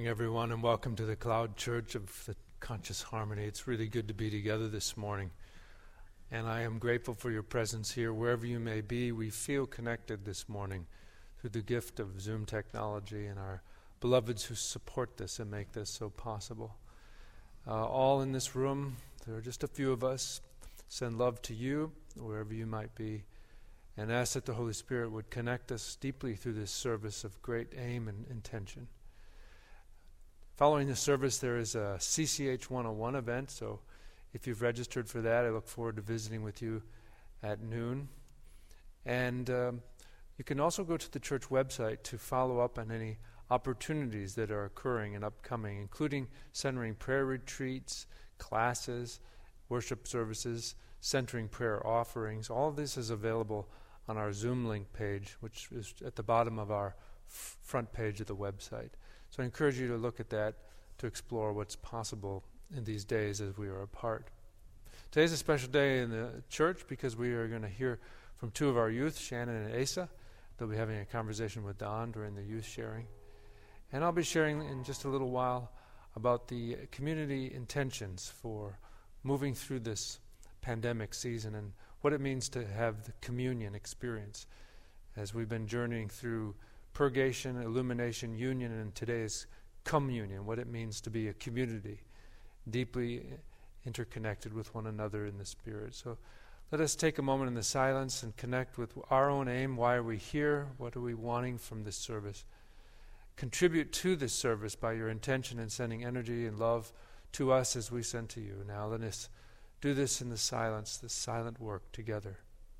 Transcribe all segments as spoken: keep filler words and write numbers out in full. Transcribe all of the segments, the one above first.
everyone, and welcome to the Cloud Church of the Conscious Harmony. It's really good to be together this morning, and I am grateful for your presence here. Wherever you may be, we feel connected this morning through the gift of Zoom technology and our beloveds who support this and make this so possible. Uh, all in this room, there are just a few of us. Send love to you, wherever you might be, and ask that the Holy Spirit would connect us deeply through this service of great aim and intention. Following the service, there is a C C H one oh one event, so if you've registered for that, I look forward to visiting with you at noon. And um, you can also go to the church website to follow up on any opportunities that are occurring and upcoming, including centering prayer retreats, classes, worship services, centering prayer offerings. All of this is available on our Zoom link page, which is at the bottom of our f- front page of the website. So I encourage you to look at that to explore what's possible in these days as we are apart. Today's a special day in the church because we are going to hear from two of our youth, Shannon and Asa. They'll be having a conversation with Don during the youth sharing. And I'll be sharing in just a little while about the community intentions for moving through this pandemic season and what it means to have the communion experience as we've been journeying through purgation, illumination, union, and today's communion, what it means to be a community, deeply interconnected with one another in the Spirit. So let us take a moment in the silence and connect with our own aim. Why are we here? What are we wanting from this service? Contribute to this service by your intention in sending energy and love to us as we send to you. Now let us do this in the silence, this silent work together.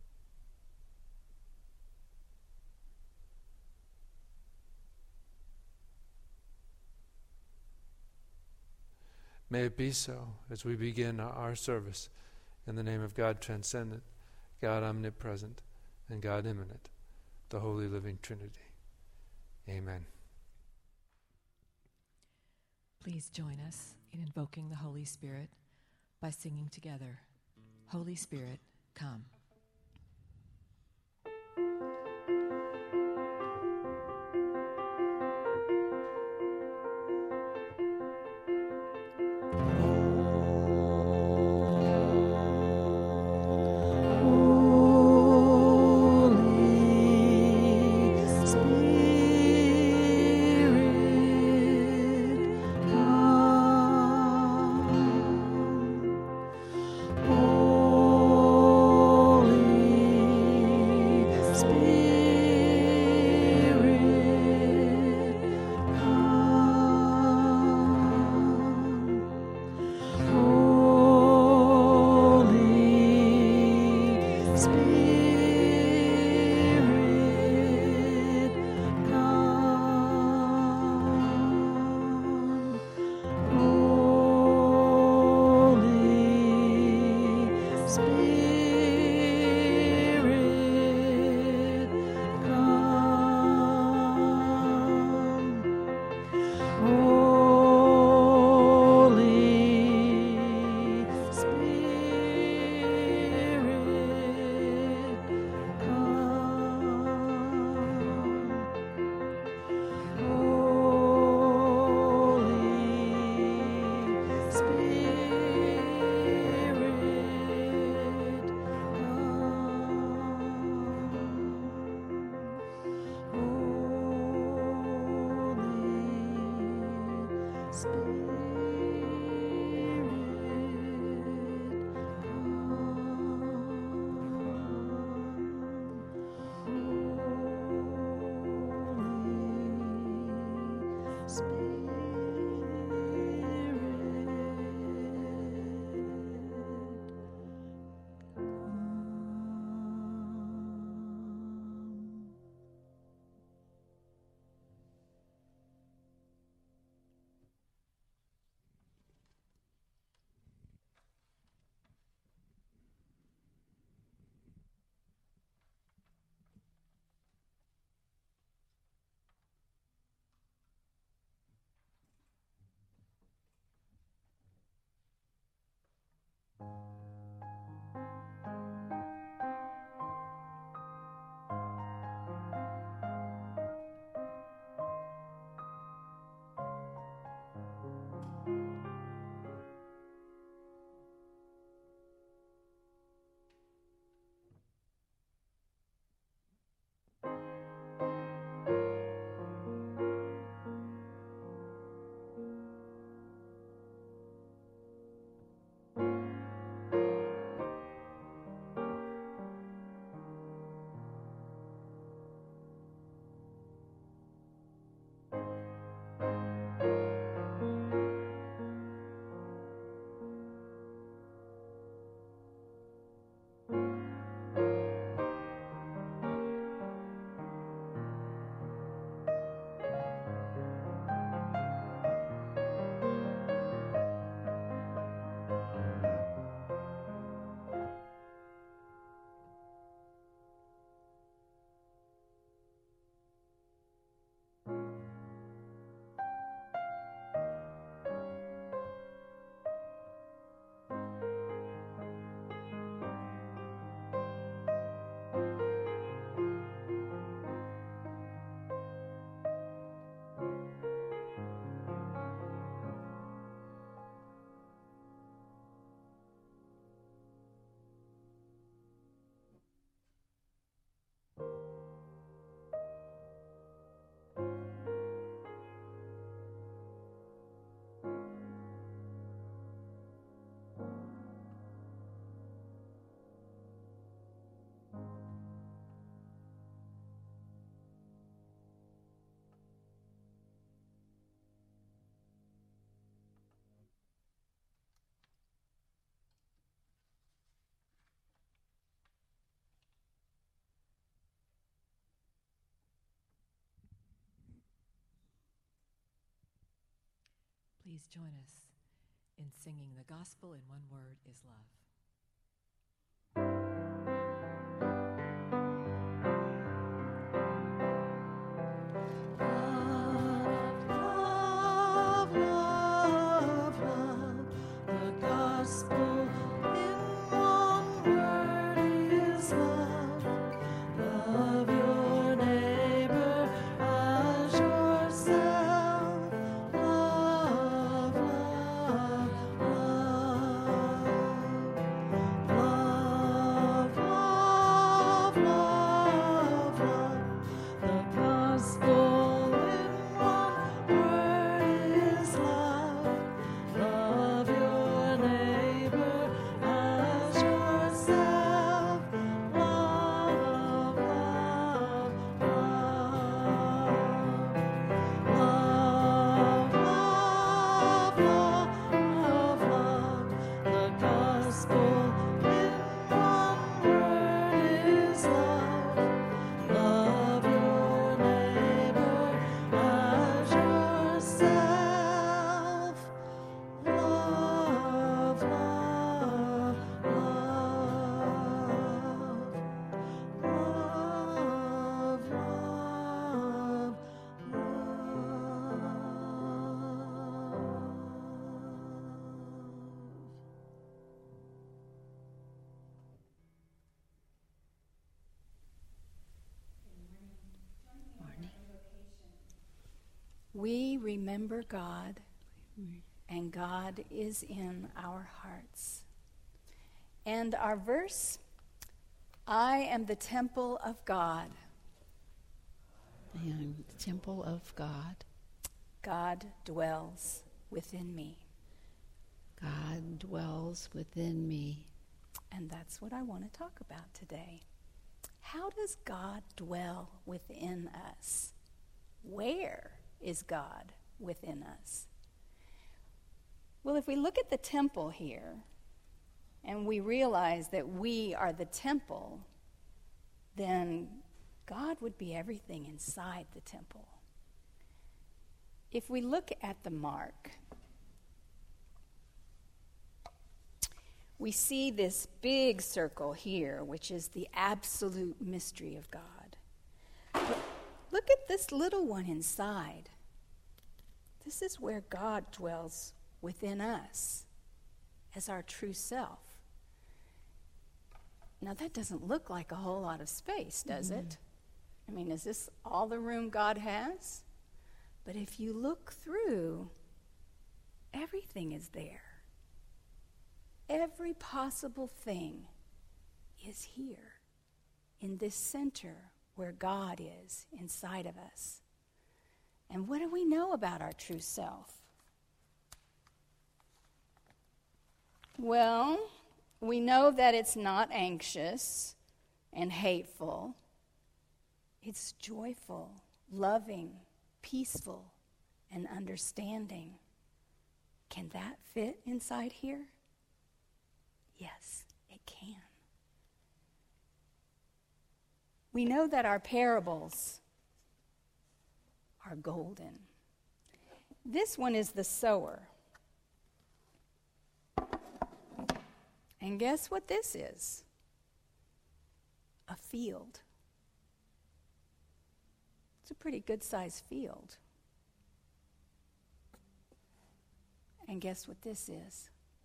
May it be so as we begin our service in the name of God transcendent, God omnipresent, and God immanent, the Holy Living Trinity. Amen. Please join us in invoking the Holy Spirit by singing together, Holy Spirit, come. please join us in singing The Gospel in One Word is Love. We remember God, and God is in our hearts. And our verse, I am the temple of God. I am the temple of God. God dwells within me. God dwells within me. And that's what I want to talk about today. How does God dwell within us? Where is God within us? Well, if we look at the temple here and we realize that we are the temple, then God would be everything inside the temple. If we look at the mark, we see this big circle here, which is the absolute mystery of God. But look at this little one inside. This is where God dwells within us as our true self. Now, that doesn't look like a whole lot of space, does mm-hmm. it? I mean, is this all the room God has? But if you look through, everything is there. Every possible thing is here in this center where God is inside of us. And what do we know about our true self? Well, we know that it's not anxious and hateful. It's joyful, loving, peaceful, and understanding. Can that fit inside here? Yes, it can. We know that our parables are golden. This one is the sower. And guess what this is? A field. It's a pretty good-sized field. And guess what this is?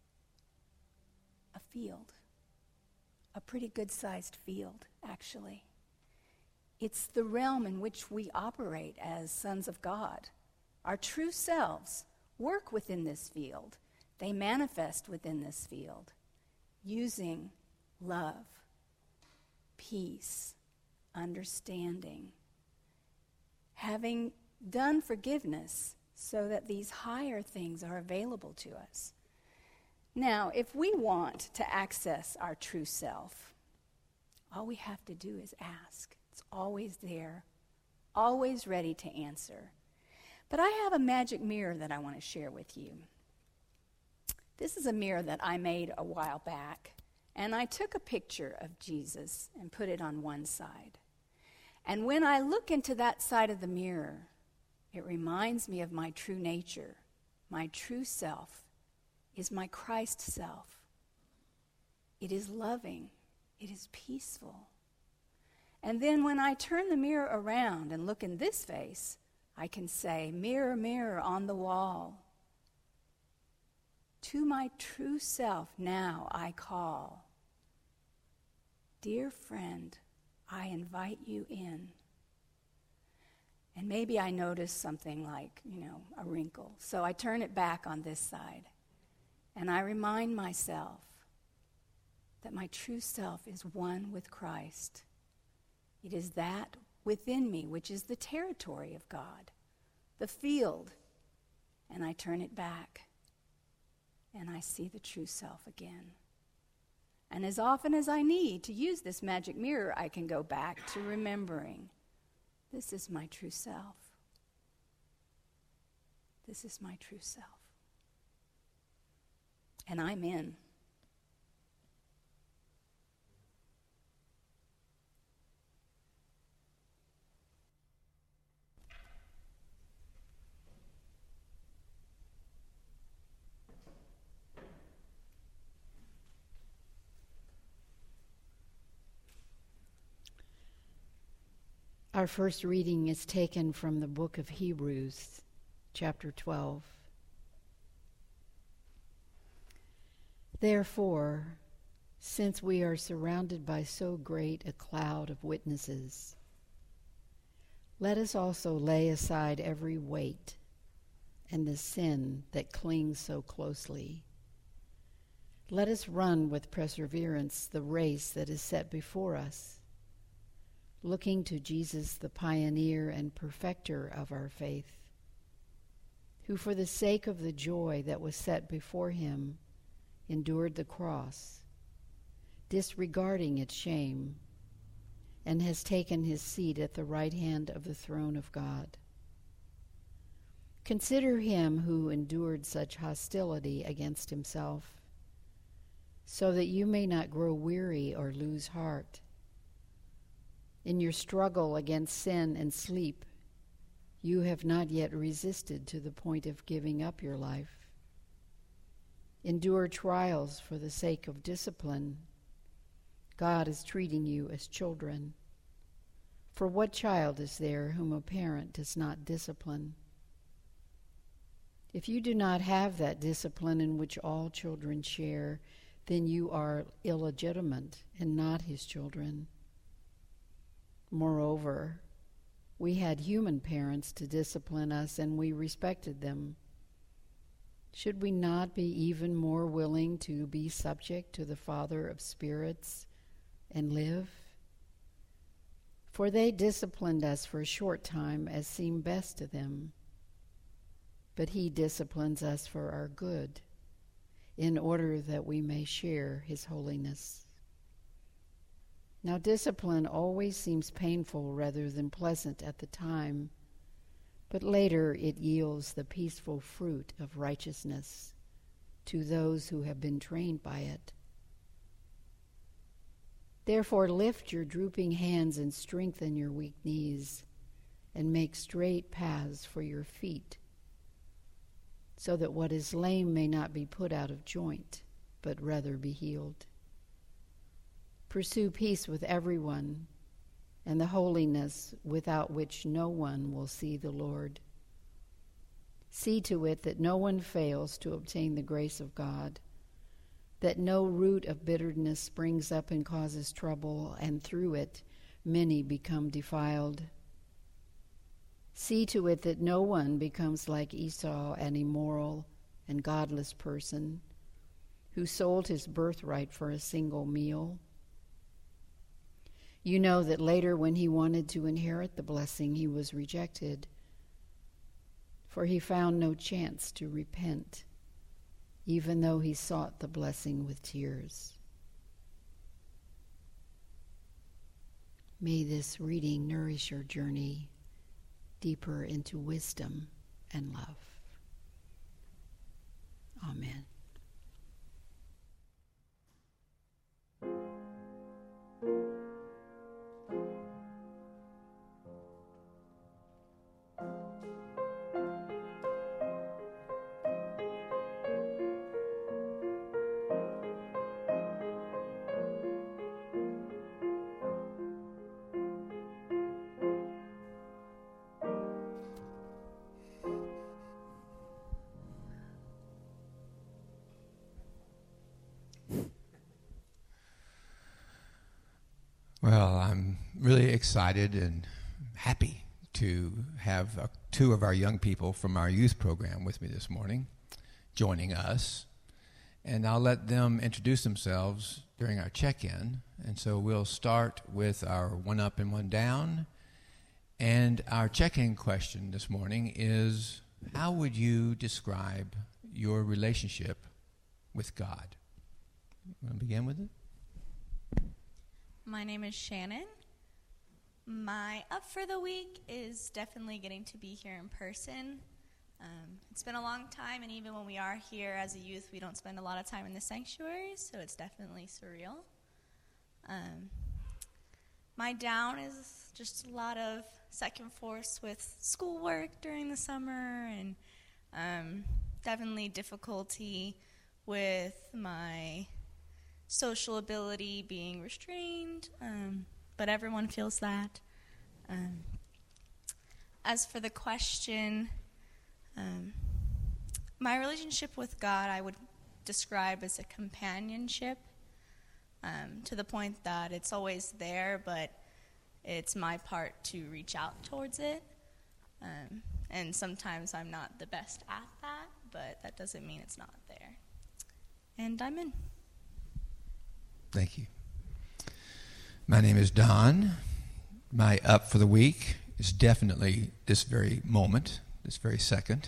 A field. A pretty good-sized field, actually. It's the realm in which we operate as sons of God. Our true selves work within this field. They manifest within this field using love, peace, understanding, having done forgiveness so that these higher things are available to us. Now, if we want to access our true self, all we have to do is ask. It's always there, always ready to answer. But I have a magic mirror that I want to share with you. This is a mirror that I made a while back, and I took a picture of Jesus and put it on one side. And when I look into that side of the mirror, it reminds me of my true nature, my true self, is my Christ self. It is loving. It is peaceful. And then when I turn the mirror around and look in this face, I can say, mirror, mirror on the wall, to my true self now I call. Dear friend, I invite you in. And maybe I notice something like, you know, a wrinkle. So I turn it back on this side. And I remind myself that my true self is one with Christ. It is that within me, which is the territory of God, the field. And I turn it back. And I see the true self again. And as often as I need to use this magic mirror, I can go back to remembering, this is my true self. This is my true self. And I'm in. Our first reading is taken from the book of Hebrews, chapter twelve. Therefore, since we are surrounded by so great a cloud of witnesses, let us also lay aside every weight and the sin that clings so closely. Let us run with perseverance the race that is set before us, looking to Jesus, the pioneer and perfecter of our faith, who for the sake of the joy that was set before him endured the cross, disregarding its shame, and has taken his seat at the right hand of the throne of God. Consider him who endured such hostility against himself, so that you may not grow weary or lose heart. In your struggle against sin and sleep, you have not yet resisted to the point of giving up your life. Endure trials for the sake of discipline. God is treating you as children. For what child is there whom a parent does not discipline? If you do not have that discipline in which all children share, then you are illegitimate and not his children. Moreover, we had human parents to discipline us, and we respected them. Should we not be even more willing to be subject to the Father of spirits and live? For they disciplined us for a short time as seemed best to them, but he disciplines us for our good, in order that we may share his holiness. Now, discipline always seems painful rather than pleasant at the time, but later it yields the peaceful fruit of righteousness to those who have been trained by it. Therefore, lift your drooping hands and strengthen your weak knees, and make straight paths for your feet, so that what is lame may not be put out of joint, but rather be healed. Pursue peace with everyone, and the holiness without which no one will see the Lord. See to it that no one fails to obtain the grace of God, that no root of bitterness springs up and causes trouble, and through it many become defiled. See to it that no one becomes like Esau, an immoral and godless person, who sold his birthright for a single meal. You know that later, when he wanted to inherit the blessing, he was rejected, for he found no chance to repent, even though he sought the blessing with tears. May this reading nourish your journey deeper into wisdom and love. Amen. um, really excited and happy to have uh, two of our young people from our youth program with me this morning, joining us. And I'll let them introduce themselves during our check-in. And so we'll start with our one up and one down. And our check-in question this morning is, how would you describe your relationship with God? You want to begin with it? My name is Shannon. My up for the week is definitely getting to be here in person. Um, it's been a long time, and even when we are here as a youth, we don't spend a lot of time in the sanctuary, so it's definitely surreal. Um, my down is just a lot of second force with schoolwork during the summer, and um, definitely difficulty with my social ability being restrained, um, but everyone feels that. Um, as for the question, um, my relationship with God I would describe as a companionship, um, to the point that it's always there, but it's my part to reach out towards it. Um, and sometimes I'm not the best at that, but that doesn't mean it's not there. And I'm in. Thank you. My name is Don. My up for the week is definitely this very moment, this very second.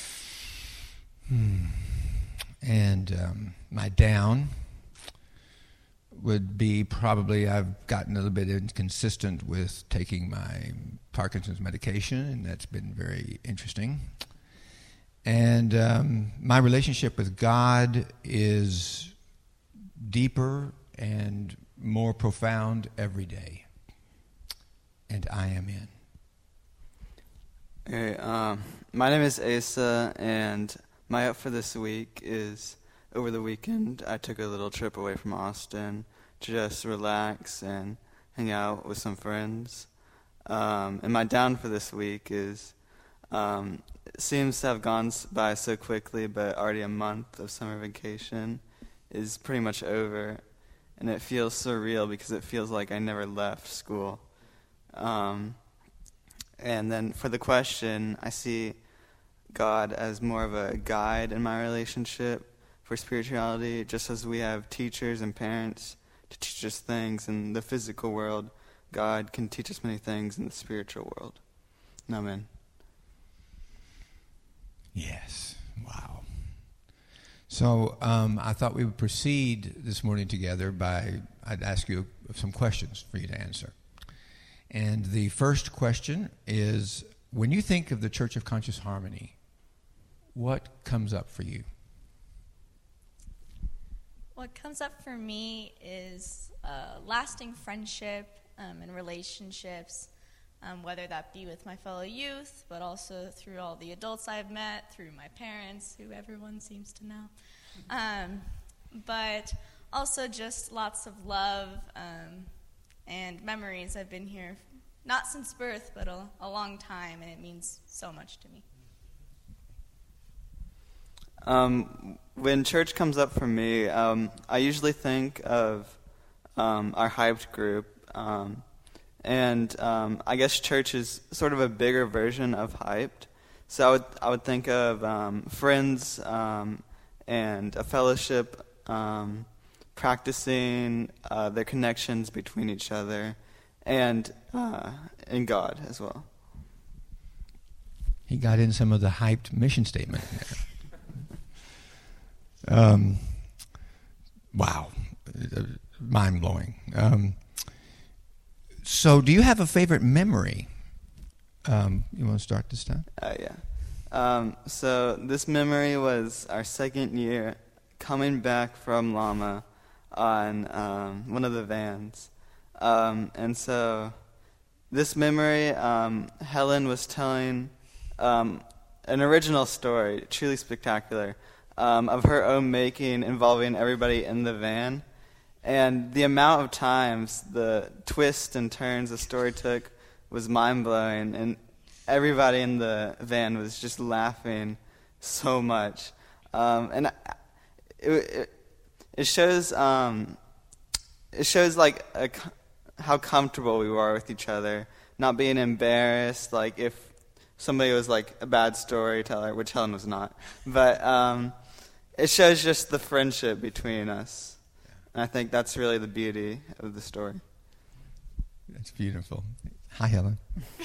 Hmm. And um, my down would be probably I've gotten a little bit inconsistent with taking my Parkinson's medication, and that's been very interesting. And um, my relationship with God is deeper and more profound every day. And I am in. Okay, um, my name is Asa, and my up for this week is over the weekend I took a little trip away from Austin to just relax and hang out with some friends. Um, and my down for this week is um, it seems to have gone by so quickly, but already a month of summer vacation is pretty much over. And it feels surreal because it feels like I never left school. Um, and then for the question, I see God as more of a guide in my relationship for spirituality, just as we have teachers and parents to teach us things in the physical world. God can teach us many things in the spiritual world. Amen. Yes. Wow. So um, I thought we would proceed this morning together by, I'd ask you some questions for you to answer. And the first question is, when you think of the Church of Conscious Harmony, what comes up for you? What comes up for me is uh, lasting friendship um, and relationships, um, whether that be with my fellow youth, but also through all the adults I've met, through my parents, who everyone seems to know. Um, but also just lots of love um, and memories. I've been here not since birth, but a, a long time, and it means so much to me. Um, when church comes up for me, um, I usually think of um, our Hyped group, um, and um, I guess church is sort of a bigger version of Hyped. So I would I would think of um, friends um, and a fellowship, um, practicing uh, their connections between each other, and uh, in God as well. He got in some of the Hyped mission statement there. Um, wow, mind-blowing. Um, so do you have a favorite memory? Um, you want to start this time? Uh, yeah. Um, so this memory was our second year coming back from Lama on um, one of the vans. Um, and so this memory, um, Helen was telling um, an original story, truly spectacular, Um, of her own making, involving everybody in the van. And the amount of times the twists and turns the story took was mind-blowing, and everybody in the van was just laughing so much. Um, and it, it, it shows um, it shows like a, how comfortable we were with each other, not being embarrassed, like if somebody was like a bad storyteller, which Helen was not. But um, it shows just the friendship between us. And I think that's really the beauty of the story. That's beautiful. Hi, Helen.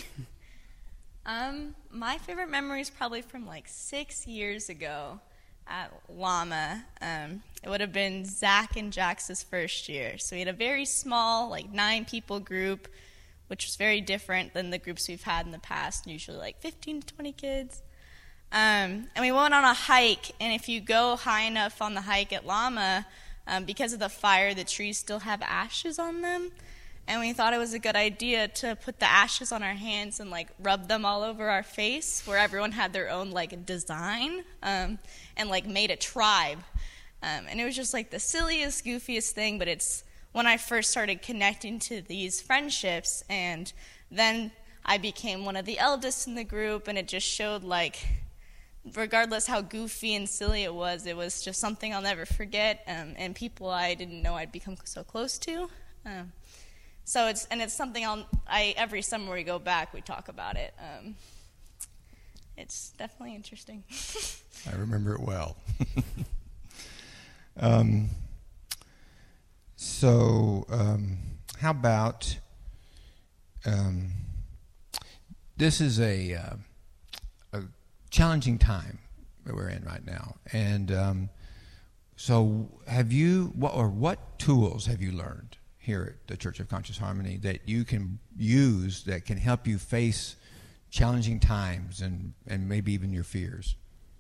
um, my favorite memory is probably from like six years ago at Llama. Um, it would have been Zach and Jax's first year. So we had a very small, like nine-people group, which was very different than the groups we've had in the past, usually like fifteen to twenty kids. Um, and we went on a hike, and if you go high enough on the hike at Llama, um, because of the fire, the trees still have ashes on them. And we thought it was a good idea to put the ashes on our hands and like rub them all over our face, where everyone had their own like design, um, and like made a tribe. Um, and it was just like the silliest, goofiest thing, but it's when I first started connecting to these friendships, and then I became one of the eldest in the group, and it just showed like, regardless how goofy and silly it was, it was just something I'll never forget, um, and people I didn't know I'd become so close to. Um, So it's and it's something I'll, I every summer we go back, we talk about it. Um, it's definitely interesting. I remember it well. um, so um, how about um, this is a uh, a challenging time that we're in right now, and um, so have you what or what tools have you learned here at the Church of Conscious Harmony that you can use that can help you face challenging times and, and maybe even your fears?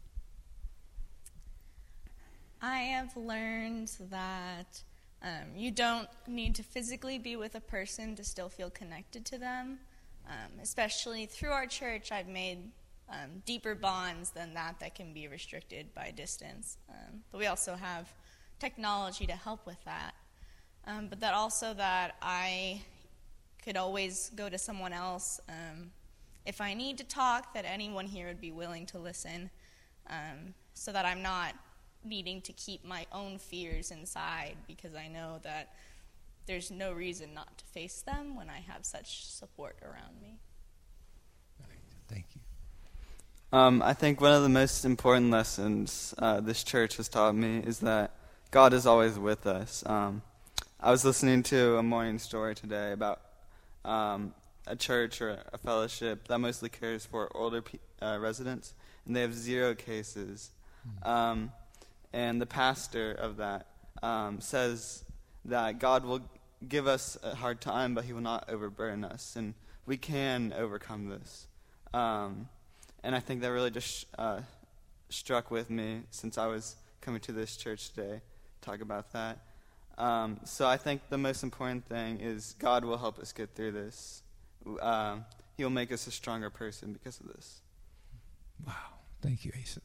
I have learned that um, you don't need to physically be with a person to still feel connected to them. Um, especially through our church, I've made um, deeper bonds than that that can be restricted by distance. Um, but we also have technology to help with that. Um, but that also that I could always go to someone else um, if I need to talk, that anyone here would be willing to listen, um, so that I'm not needing to keep my own fears inside, because I know that there's no reason not to face them when I have such support around me. Thank you. Um, I think one of the most important lessons uh, this church has taught me is that God is always with us. Um, I was listening to a morning story today about um, a church or a fellowship that mostly cares for older pe- uh, residents, and they have zero cases. Um, and the pastor of that um, says that God will give us a hard time, but he will not overburden us, and we can overcome this. Um, and I think that really just uh, struck with me since I was coming to this church today, talk about that. Um, so I think the most important thing is God will help us get through this. Um, he will make us a stronger person because of this. Wow. Thank you, Asa.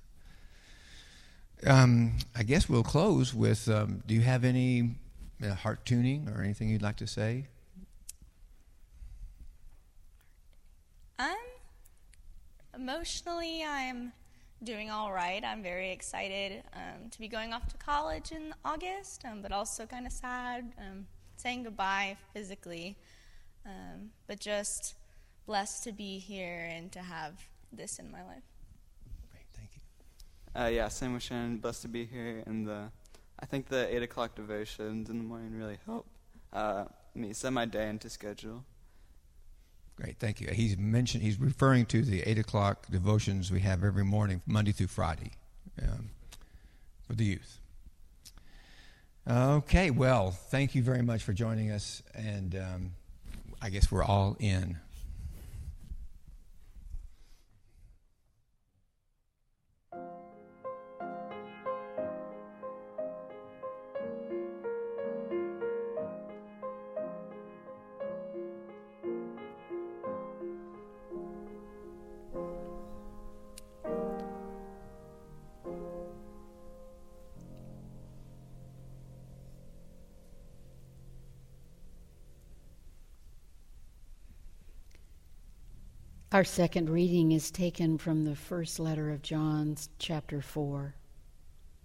Um, I guess we'll close with, um, do you have any uh, heart tuning or anything you'd like to say? Um, emotionally, I'm doing all right. I'm very excited um, to be going off to college in August, um, but also kind of sad, um, saying goodbye physically, um, but just blessed to be here and to have this in my life. Great, thank you. Uh, yeah, same with Shannon. Blessed to be here, and the I think the eight o'clock devotions in the morning really help uh, me set my day into schedule. Great, thank you. He's mentioned, he's referring to the eight o'clock devotions we have every morning, Monday through Friday, um, for the youth. Okay, well, thank you very much for joining us, and um, I guess we're all in. Our second reading is taken from the first letter of John, chapter four.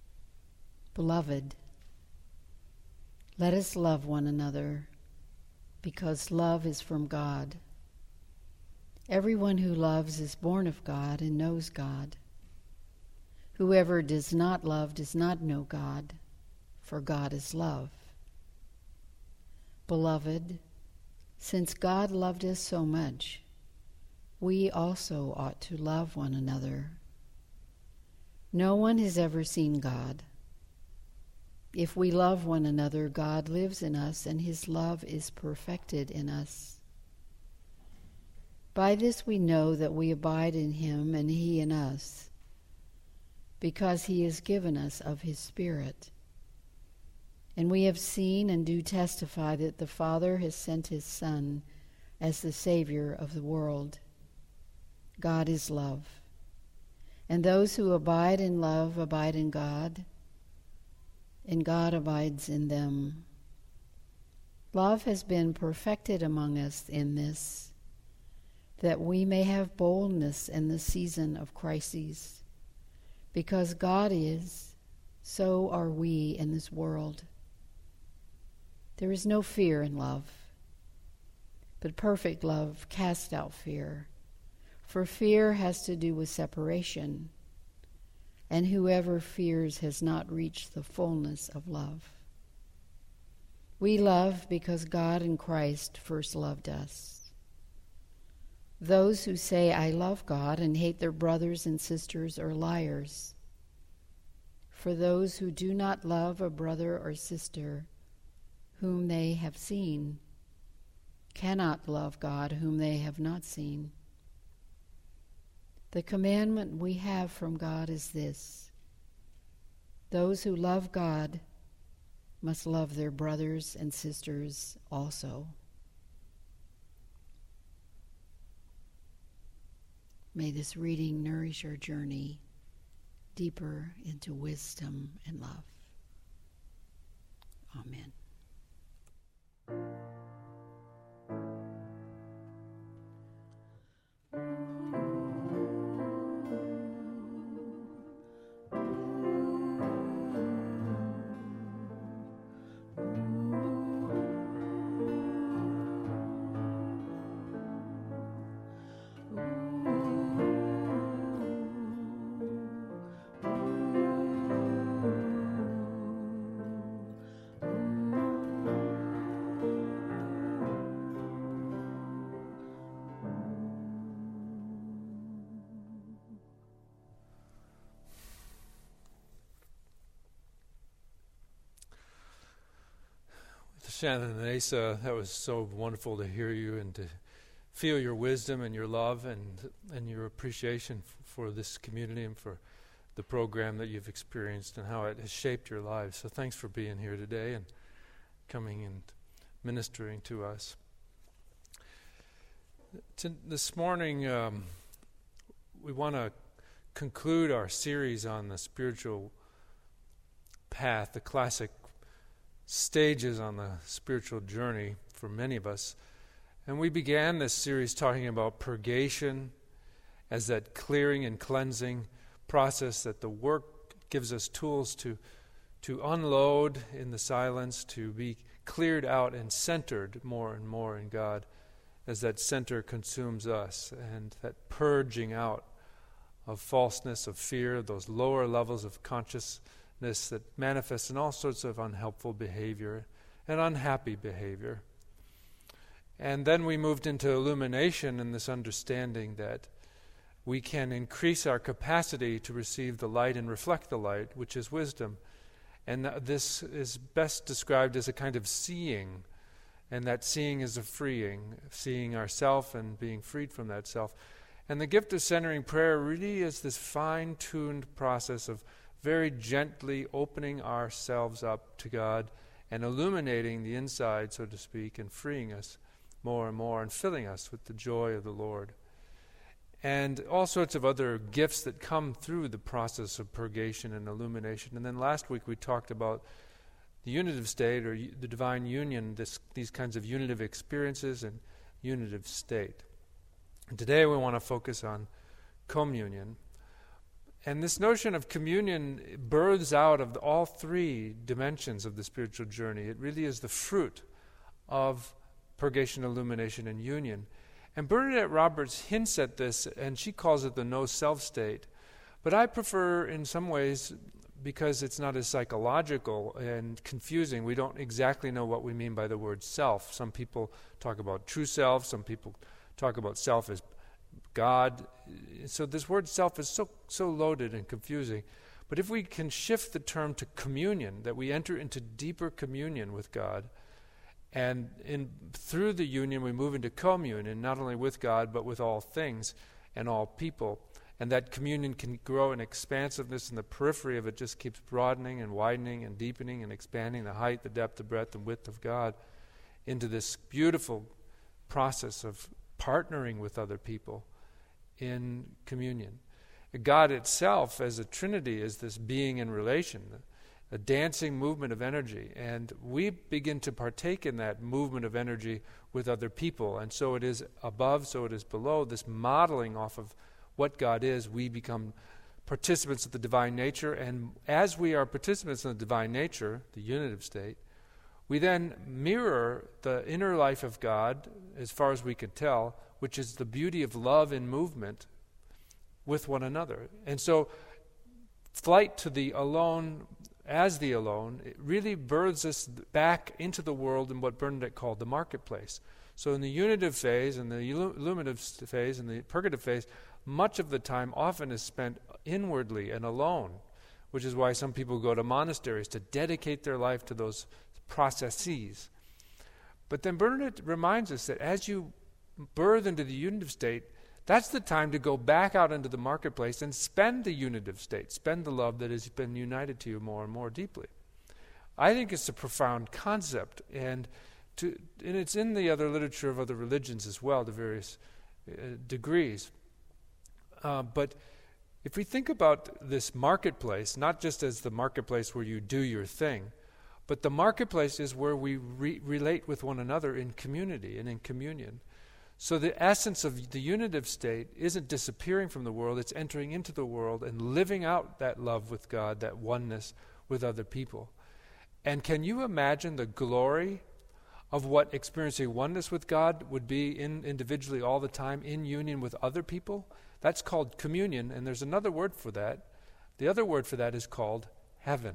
Beloved, let us love one another, because love is from God. Everyone who loves is born of God and knows God. Whoever does not love does not know God, for God is love. Beloved, since God loved us so much, we also ought to love one another. No one has ever seen God. If we love one another, God lives in us, and his love is perfected in us. By this we know that we abide in him and he in us, because he has given us of his Spirit. And we have seen and do testify that the Father has sent his Son as the Savior of the world. God is love. And those who abide in love abide in God, and God abides in them. Love has been perfected among us in this, that we may have boldness in the season of crises. Because God is, so are we in this world. There is no fear in love, but perfect love casts out fear. For fear has to do with separation, and whoever fears has not reached the fullness of love. We love because God in Christ first loved us. Those who say, I love God, and hate their brothers and sisters are liars. For those who do not love a brother or sister whom they have seen cannot love God whom they have not seen. The commandment we have from God is this: those who love God must love their brothers and sisters also. May this reading nourish our journey deeper into wisdom and love. Amen. Shannon and Asa, that was so wonderful to hear you and to feel your wisdom and your love and and your appreciation f- for this community and for the program that you've experienced and how it has shaped your lives. So thanks for being here today and coming and ministering to us. To this morning, um, we want to conclude our series on the spiritual path, the classic stages on the spiritual journey for many of us. And we began this series talking about purgation as that clearing and cleansing process, that the work gives us tools to to unload in the silence, to be cleared out and centered more and more in God as that center consumes us, and that purging out of falseness, of fear, those lower levels of consciousness that manifests in all sorts of unhelpful behavior and unhappy behavior. And then we moved into illumination and this understanding that we can increase our capacity to receive the light and reflect the light, which is wisdom. And this is best described as a kind of seeing, and that seeing is a freeing, seeing ourself and being freed from that self. And the gift of centering prayer really is this fine-tuned process of very gently opening ourselves up to God and illuminating the inside, so to speak, and freeing us more and more and filling us with the joy of the Lord. And all sorts of other gifts that come through the process of purgation and illumination. And then last week we talked about the unitive state, or the divine union, this, these kinds of unitive experiences and unitive state. And today we want to focus on communion. And this notion of communion births out of the, all three dimensions of the spiritual journey. It really is the fruit of purgation, illumination, and union. And Bernadette Roberts hints at this, and she calls it the no-self state. But I prefer, in some ways, because it's not as psychological and confusing, we don't exactly know what we mean by the word self. Some people talk about true self, some people talk about self as God. So this word self is so so loaded and confusing. But if we can shift the term to communion, that we enter into deeper communion with God, and in through the union we move into communion, not only with God but with all things and all people, and that communion can grow in expansiveness, and the periphery of it just keeps broadening and widening and deepening and expanding the height, the depth, the breadth, and width of God into this beautiful process of partnering with other people in communion. God itself as a trinity is this being in relation, a dancing movement of energy, and we begin to partake in that movement of energy with other people, and so it is above, so it is below, this modeling off of what God is. We become participants of the divine nature, and as we are participants in the divine nature, the unitive state, we then mirror the inner life of God, as far as we can tell, which is the beauty of love in movement with one another. And so flight to the alone as the alone, it really births us back into the world in what Bernadette called the marketplace. So in the unitive phase, and the illu- illuminative phase, and the purgative phase, much of the time often is spent inwardly and alone, which is why some people go to monasteries to dedicate their life to those processes. But then Bernadette reminds us that as you birth into the unitive state, that's the time to go back out into the marketplace and spend the unitive state, spend the love that has been united to you more and more deeply. I think it's a profound concept, and to, and it's in the other literature of other religions as well, to various uh, degrees. Uh, but if we think about this marketplace, not just as the marketplace where you do your thing, but the marketplace is where we re- relate with one another in community and in communion. So the essence of the unitive state isn't disappearing from the world, it's entering into the world and living out that love with God, that oneness with other people. And can you imagine the glory of what experiencing oneness with God would be in individually all the time, in union with other people? That's called communion, and there's another word for that. The other word for that is called heaven.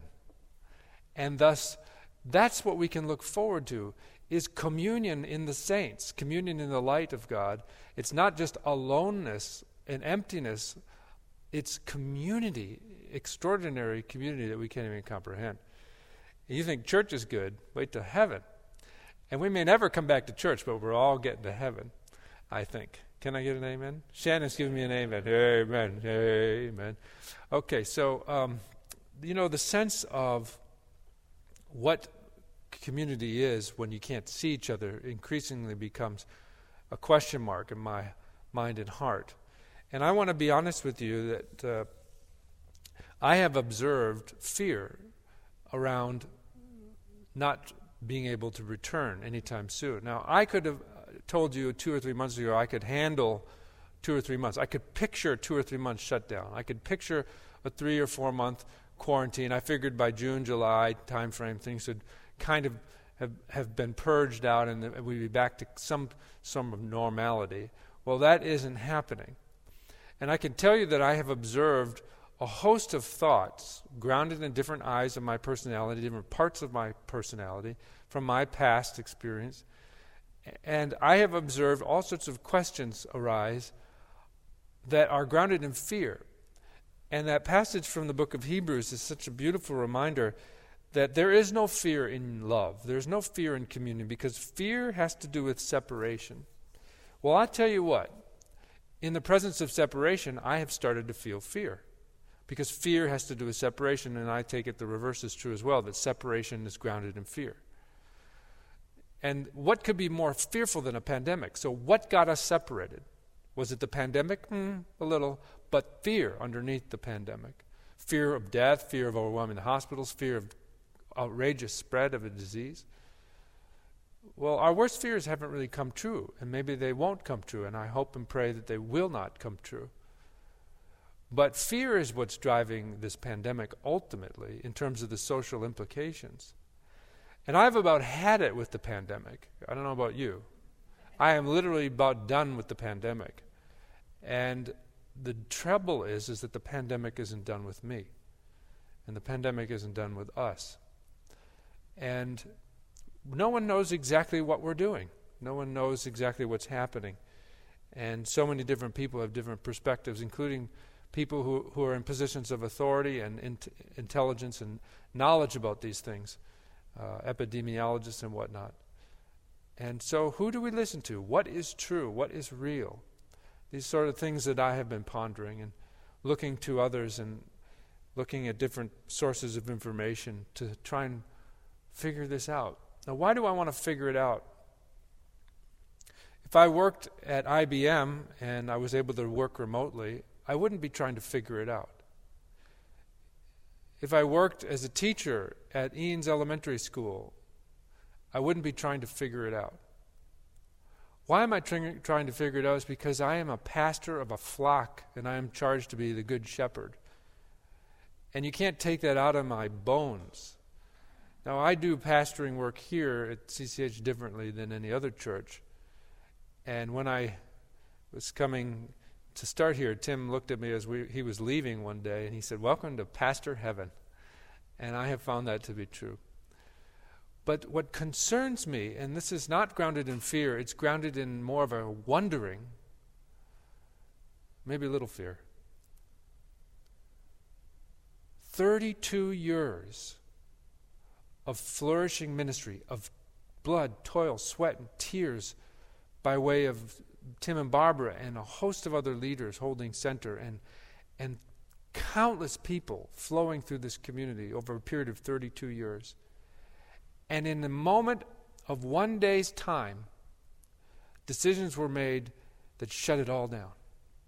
And thus, that's what we can look forward to, is communion in the saints, communion in the light of God. It's not just aloneness and emptiness, it's community, extraordinary community that we can't even comprehend. You think church is good, wait till heaven. And we may never come back to church, but we're all getting to heaven, I think. Can I get an amen? Shannon's giving me an amen. Amen, amen. Okay, so, um, you know, the sense of what community is when you can't see each other increasingly becomes a question mark in my mind and heart. And I want to be honest with you that uh, I have observed fear around not being able to return anytime soon. Now, I could have told you two or three months ago I could handle two or three months. I could picture two or three months shutdown. I could picture a three or four month quarantine. I figured by June, July time frame things would kind of have, have been purged out and we'd be back to some some of normality. Well, that isn't happening. And I can tell you that I have observed a host of thoughts grounded in different eyes of my personality, different parts of my personality from my past experience. And I have observed all sorts of questions arise that are grounded in fear. And that passage from the book of Hebrews is such a beautiful reminder that there is no fear in love. There's no fear in communion, because fear has to do with separation. Well, I'll tell you what. In the presence of separation, I have started to feel fear. Because fear has to do with separation, and I take it the reverse is true as well, that separation is grounded in fear. And what could be more fearful than a pandemic? So what got us separated? Was it the pandemic? Mm, a little. But fear underneath the pandemic. Fear of death, fear of overwhelming the hospitals, fear of outrageous spread of a disease. Well, our worst fears haven't really come true, and maybe they won't come true, and I hope and pray that they will not come true. But fear is what's driving this pandemic ultimately in terms of the social implications. And I've about had it with the pandemic. I don't know about you. I am literally about done with the pandemic. And the trouble is, is that the pandemic isn't done with me. And the pandemic isn't done with us. And no one knows exactly what we're doing. No one knows exactly what's happening. And so many different people have different perspectives, including people who, who are in positions of authority and int- intelligence and knowledge about these things, uh, epidemiologists and whatnot. And so who do we listen to? What is true? What is real? These sort of things that I have been pondering and looking to others and looking at different sources of information to try and figure this out. Now, why do I want to figure it out? If I worked at I B M and I was able to work remotely, I wouldn't be trying to figure it out. If I worked as a teacher at Eanes Elementary School, I wouldn't be trying to figure it out. Why am I trying, trying to figure it out? Is because I am a pastor of a flock and I am charged to be the good shepherd. And you can't take that out of my bones. Now, I do pastoring work here at C C H differently than any other church. And when I was coming to start here, Tim looked at me as we, he was leaving one day, and he said, "Welcome to Pastor Heaven." And I have found that to be true. But what concerns me, and this is not grounded in fear, it's grounded in more of a wondering, maybe a little fear. thirty-two years of flourishing ministry, of blood, toil, sweat, and tears by way of Tim and Barbara and a host of other leaders holding center and and countless people flowing through this community over a period of thirty-two years. And in the moment of one day's time, decisions were made that shut it all down.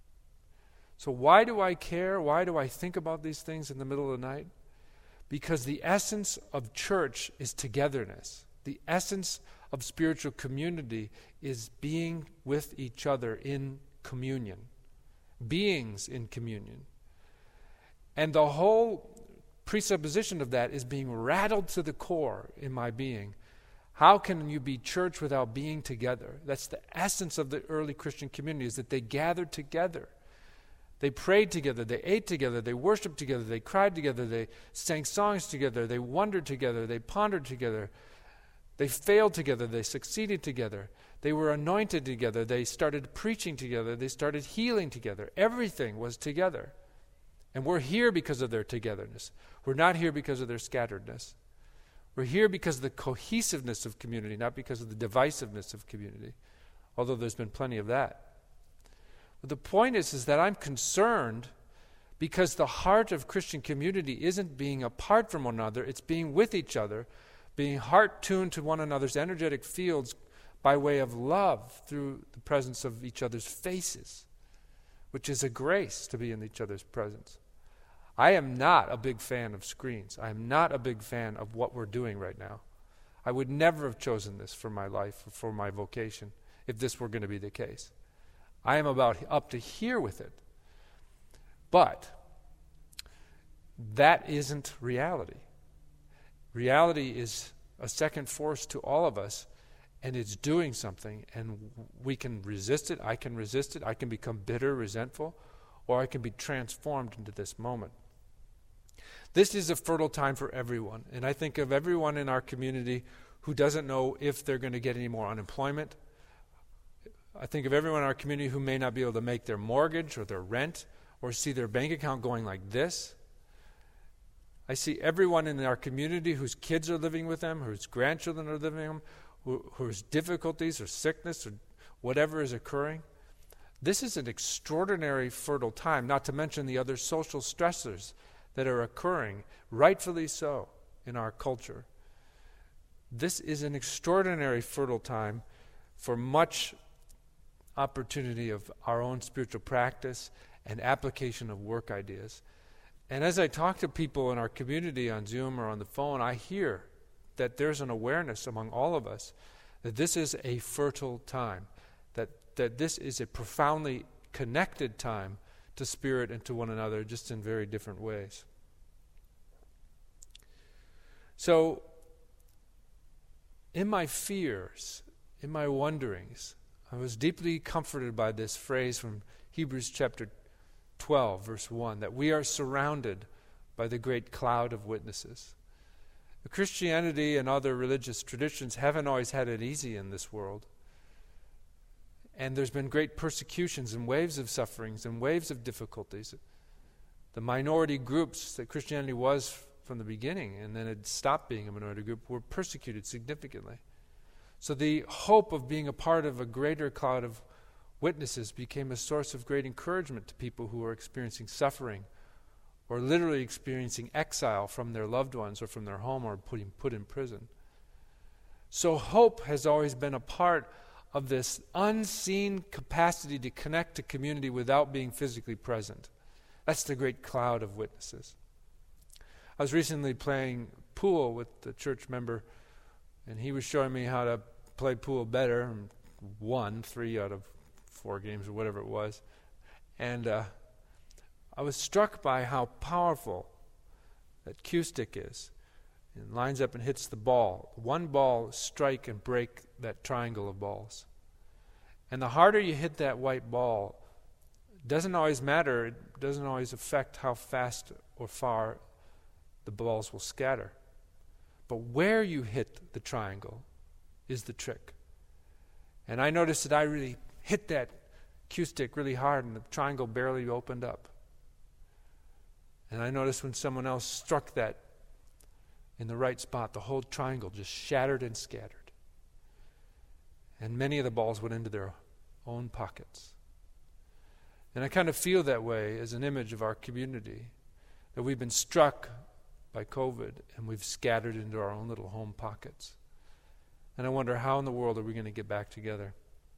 So why do I care? Why do I think about these things in the middle of the night? Because the essence of church is togetherness. The essence of spiritual community is being with each other in communion. Beings in communion. And the whole presupposition of that is being rattled to the core in my being. How can you be church without being together? That's the essence of the early Christian community, is that they gathered together. They prayed together, they ate together, they worshiped together, they cried together, they sang songs together, they wondered together, they pondered together, they failed together, they succeeded together, they were anointed together, they started preaching together, they started healing together. Everything was together. And we're here because of their togetherness. We're not here because of their scatteredness. We're here because of the cohesiveness of community, not because of the divisiveness of community, although there's been plenty of that. But the point is, is that I'm concerned because the heart of Christian community isn't being apart from one another, it's being with each other, being heart-tuned to one another's energetic fields by way of love through the presence of each other's faces, which is a grace to be in each other's presence. I am not a big fan of screens. I am not a big fan of what we're doing right now. I would never have chosen this for my life, or for my vocation, if this were going to be the case. I am about up to here with it. But that isn't reality. Reality is a second force to all of us, and it's doing something, and we can resist it. I can resist it. I can become bitter, resentful, or I can be transformed into this moment. This is a fertile time for everyone, and I think of everyone in our community who doesn't know if they're going to get any more unemployment. I think of everyone in our community who may not be able to make their mortgage or their rent or see their bank account going like this. I see everyone in our community whose kids are living with them, whose grandchildren are living with them, who, whose difficulties or sickness or whatever is occurring. This is an extraordinary fertile time, not to mention the other social stressors that are occurring, rightfully so, in our culture. This is an extraordinary fertile time for much opportunity of our own spiritual practice and application of work ideas. And as I talk to people in our community on Zoom or on the phone, I hear that there's an awareness among all of us that this is a fertile time, that, that this is a profoundly connected time to spirit and to one another, just in very different ways. So, in my fears, in my wonderings, I was deeply comforted by this phrase from Hebrews chapter twelve, verse one, that we are surrounded by the great cloud of witnesses. Christianity and other religious traditions haven't always had it easy in this world. And there's been great persecutions and waves of sufferings and waves of difficulties. The minority groups that Christianity was from the beginning, and then it stopped being a minority group, were persecuted significantly. So the hope of being a part of a greater cloud of witnesses became a source of great encouragement to people who are experiencing suffering or literally experiencing exile from their loved ones or from their home or put, put in prison. So hope has always been a part of this unseen capacity to connect to community without being physically present. That's the great cloud of witnesses. I was recently playing pool with a church member, and he was showing me how to play pool better, and won three out of four games or whatever it was. And uh, I was struck by how powerful that cue stick is. It lines up and hits the ball. One ball strike and break that triangle of balls. And the harder you hit that white ball, it doesn't always matter, it doesn't always affect how fast or far the balls will scatter. But where you hit the triangle is the trick. And I noticed that I really hit that cue stick really hard and the triangle barely opened up. And I noticed when someone else struck that in the right spot, the whole triangle just shattered and scattered. And many of the balls went into their own pockets. And I kind of feel that way as an image of our community, that we've been struck by COVID and we've scattered into our own little home pockets. And I wonder, how in the world are we going to get back together?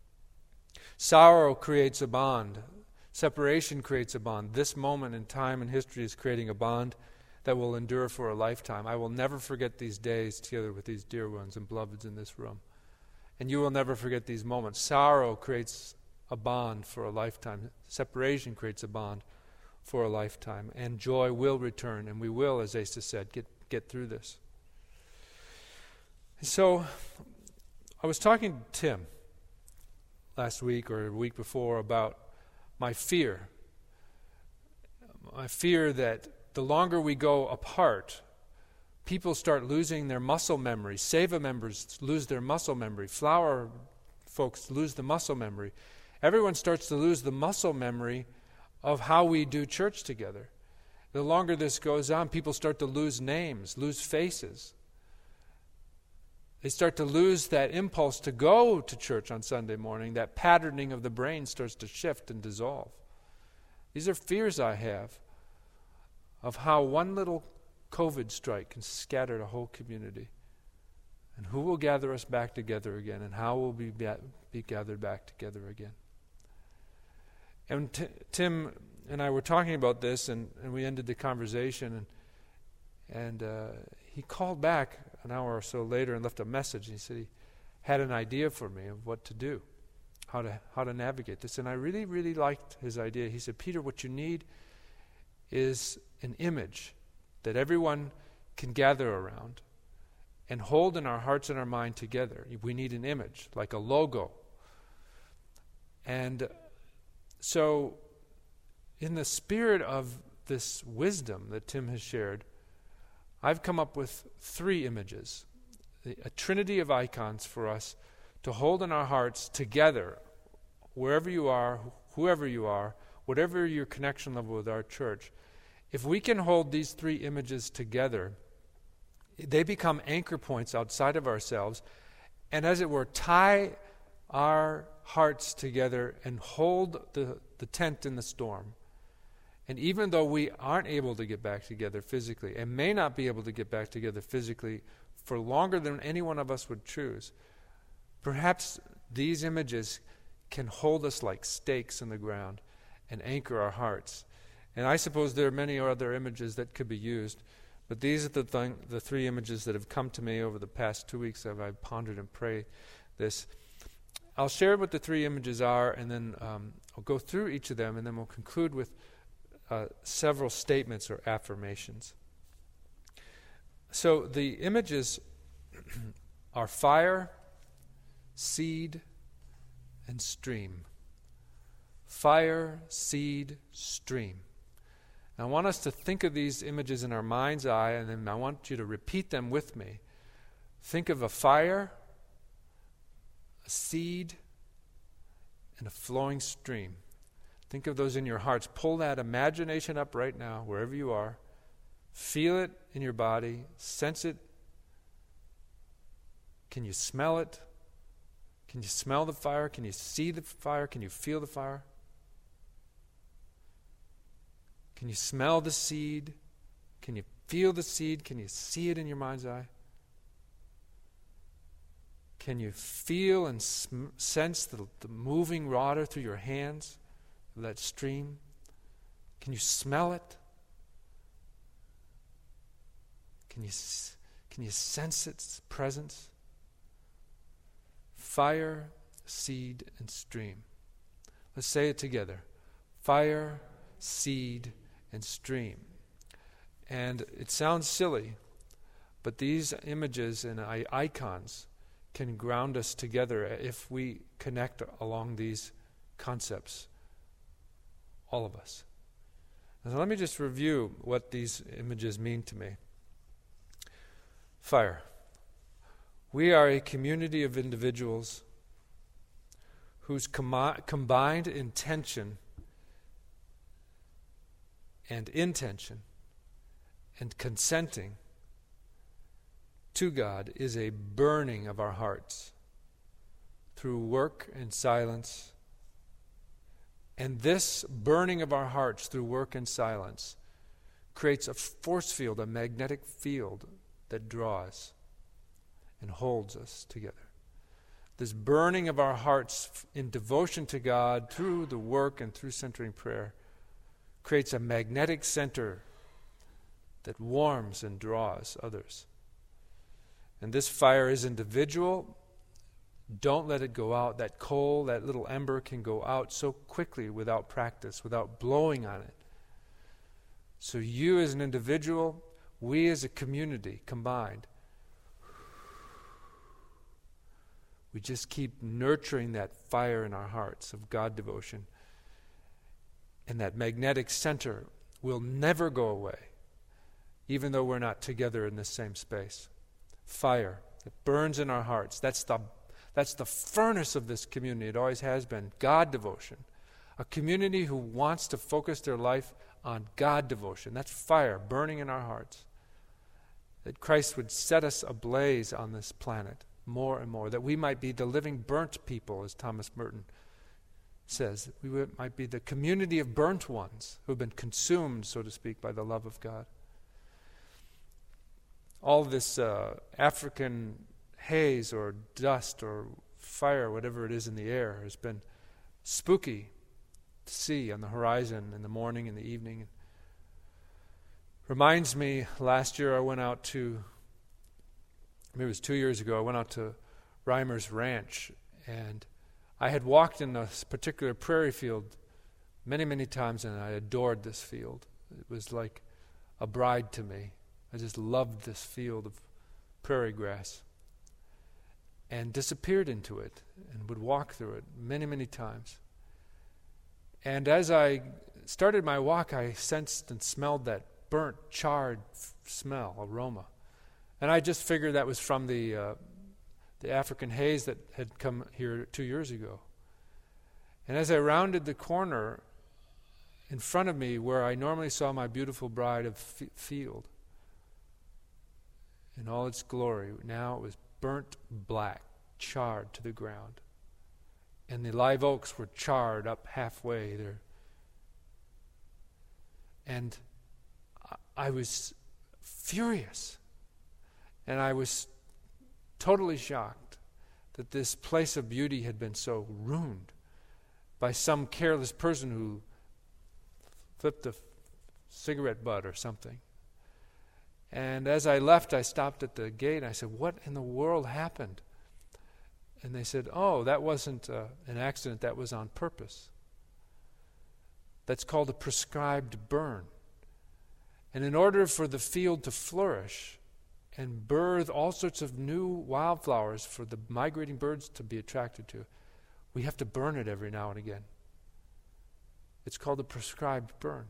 Sorrow creates a bond. Separation creates a bond. This moment in time and history is creating a bond that will endure for a lifetime. I will never forget these days together with these dear ones and beloveds in this room. And you will never forget these moments. Sorrow creates a bond for a lifetime. Separation creates a bond for a lifetime. And joy will return, and we will, as Asa said, get, get through this. So, I was talking to Tim last week or a week before about my fear. My fear that the longer we go apart, people start losing their muscle memory. Seva members lose their muscle memory. Flower folks lose the muscle memory. Everyone starts to lose the muscle memory of how we do church together. The longer this goes on, people start to lose names, lose faces. They start to lose that impulse to go to church on Sunday morning. That patterning of the brain starts to shift and dissolve. These are fears I have of how one little COVID strike can scatter the whole community. And who will gather us back together again, and how will we be, be gathered back together again. And t- Tim and I were talking about this, and, and we ended the conversation, and, and uh, he called back an hour or so later and left a message. And he said he had an idea for me of what to do, how to how to navigate this. And I really, really liked his idea. He said, Peter, what you need is an image that everyone can gather around and hold in our hearts and our mind together. We need an image, like a logo. And so, in the spirit of this wisdom that Tim has shared, I've come up with three images, a trinity of icons for us to hold in our hearts together, wherever you are, whoever you are, whatever your connection level with our church. If we can hold these three images together, they become anchor points outside of ourselves, and as it were, tie our hearts together and hold the, the tent in the storm. And even though we aren't able to get back together physically, and may not be able to get back together physically for longer than any one of us would choose, perhaps these images can hold us like stakes in the ground and anchor our hearts. And I suppose there are many other images that could be used, but these are the, th- the three images that have come to me over the past two weeks as I've pondered and prayed this. I'll share what the three images are, and then um, I'll go through each of them, and then we'll conclude with Uh, several statements or affirmations. So the images are fire, seed, and stream. Fire, seed, stream. And I want us to think of these images in our mind's eye, and then I want you to repeat them with me. Think of a fire, a seed, and a flowing stream. Think of those in your hearts. Pull that imagination up right now, wherever you are. Feel it in your body. Sense it. Can you smell it? Can you smell the fire? Can you see the fire? Can you feel the fire? Can you smell the seed? Can you feel the seed? Can you see it in your mind's eye? Can you feel and sm- sense the, the moving water through your hands, that stream? Can you smell it? Can you, s- can you sense its presence? Fire, seed, and stream. Let's say it together. Fire, seed, and stream. And it sounds silly, but these images and I- icons can ground us together if we connect along these concepts, all of us. And so let me just review what these images mean to me. Fire. We are a community of individuals whose com- combined intention and intention and consenting to God is a burning of our hearts through work and silence. And this burning of our hearts through work and silence creates a force field, a magnetic field that draws and holds us together. This burning of our hearts in devotion to God through the work and through centering prayer creates a magnetic center that warms and draws others. And this fire is individual. Don't let it go out. That coal, that little ember can go out so quickly without practice, without blowing on it. So you as an individual, we as a community combined, we just keep nurturing that fire in our hearts of God devotion. And that magnetic center will never go away, even though we're not together in the same space. Fire that burns in our hearts. That's the, that's the furnace of this community. It always has been. God devotion. A community who wants to focus their life on God devotion. That's fire burning in our hearts. That Christ would set us ablaze on this planet more and more. That we might be the living burnt people, as Thomas Merton says. We would, might be the community of burnt ones who have been consumed, so to speak, by the love of God. All this uh, African haze or dust or fire, whatever it is in the air, has been spooky to see on the horizon in the morning and the evening. Reminds me, last year I went out to, maybe it was two years ago, I went out to Reimer's Ranch, and I had walked in a particular prairie field many, many times, and I adored this field. It was like a bride to me. I just loved this field of prairie grass and disappeared into it and would walk through it many, many times. And as I started my walk, I sensed and smelled that burnt, charred f- smell, aroma. And I just figured that was from the uh, the African haze that had come here two years ago. And as I rounded the corner in front of me where I normally saw my beautiful bride of f- field, in all its glory, now it was burnt black, charred to the ground. And the live oaks were charred up halfway there. And I, I was furious. And I was totally shocked that this place of beauty had been so ruined by some careless person who flipped a f- cigarette butt or something. And as I left, I stopped at the gate and I said, "What in the world happened?" And they said, "Oh, that wasn't uh, an accident, that was on purpose. That's called a prescribed burn. And in order for the field to flourish and birth all sorts of new wildflowers for the migrating birds to be attracted to, We have to burn it every now and again. It's called a prescribed burn.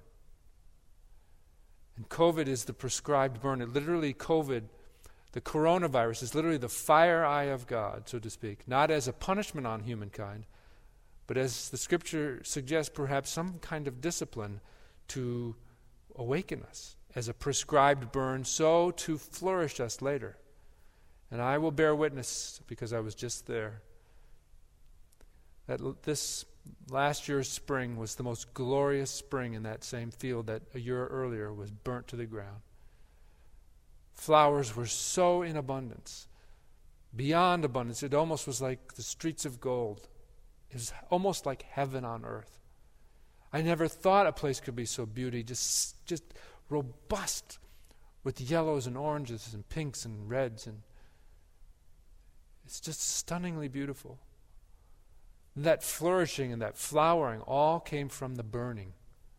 And COVID is the prescribed burn. It literally, COVID, the coronavirus, is literally the fire eye of God, so to speak, not as a punishment on humankind, but as the scripture suggests, perhaps some kind of discipline to awaken us as a prescribed burn, so to flourish us later. And I will bear witness, because I was just there, that l- this last year's spring was the most glorious spring in that same field that a year earlier was burnt to the ground. Flowers were so in abundance, beyond abundance. It almost was like the streets of gold. It was almost like heaven on earth. I never thought a place could be so beauty, just, just robust with yellows and oranges and pinks and reds, and it's just stunningly beautiful. And that flourishing and that flowering all came from the burning.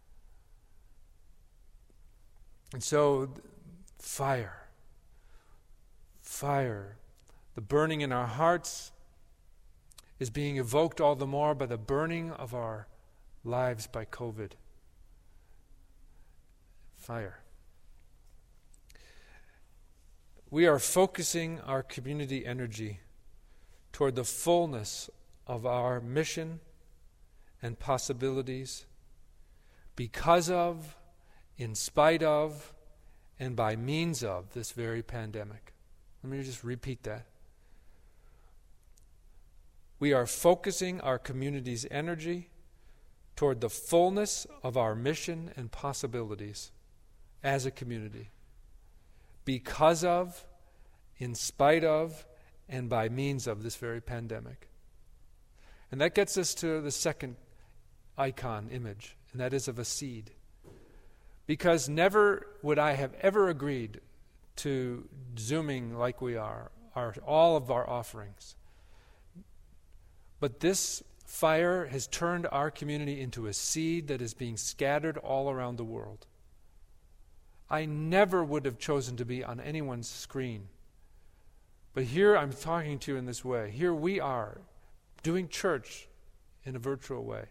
And so, th- fire, fire, the burning in our hearts is being evoked all the more by the burning of our lives by COVID. Fire. We are focusing our community energy toward the fullness of our mission and possibilities because of, in spite of, and by means of this very pandemic. Let me just repeat that. We are focusing our community's energy toward the fullness of our mission and possibilities as a community because of, in spite of, and by means of this very pandemic. And that gets us to the second icon image, and that is of a seed. Because never would I have ever agreed to Zooming like we are, our, all of our offerings. But this fire has turned our community into a seed that is being scattered all around the world. I never would have chosen to be on anyone's screen. But here I'm talking to you in this way. Here we are, doing church in a virtual way.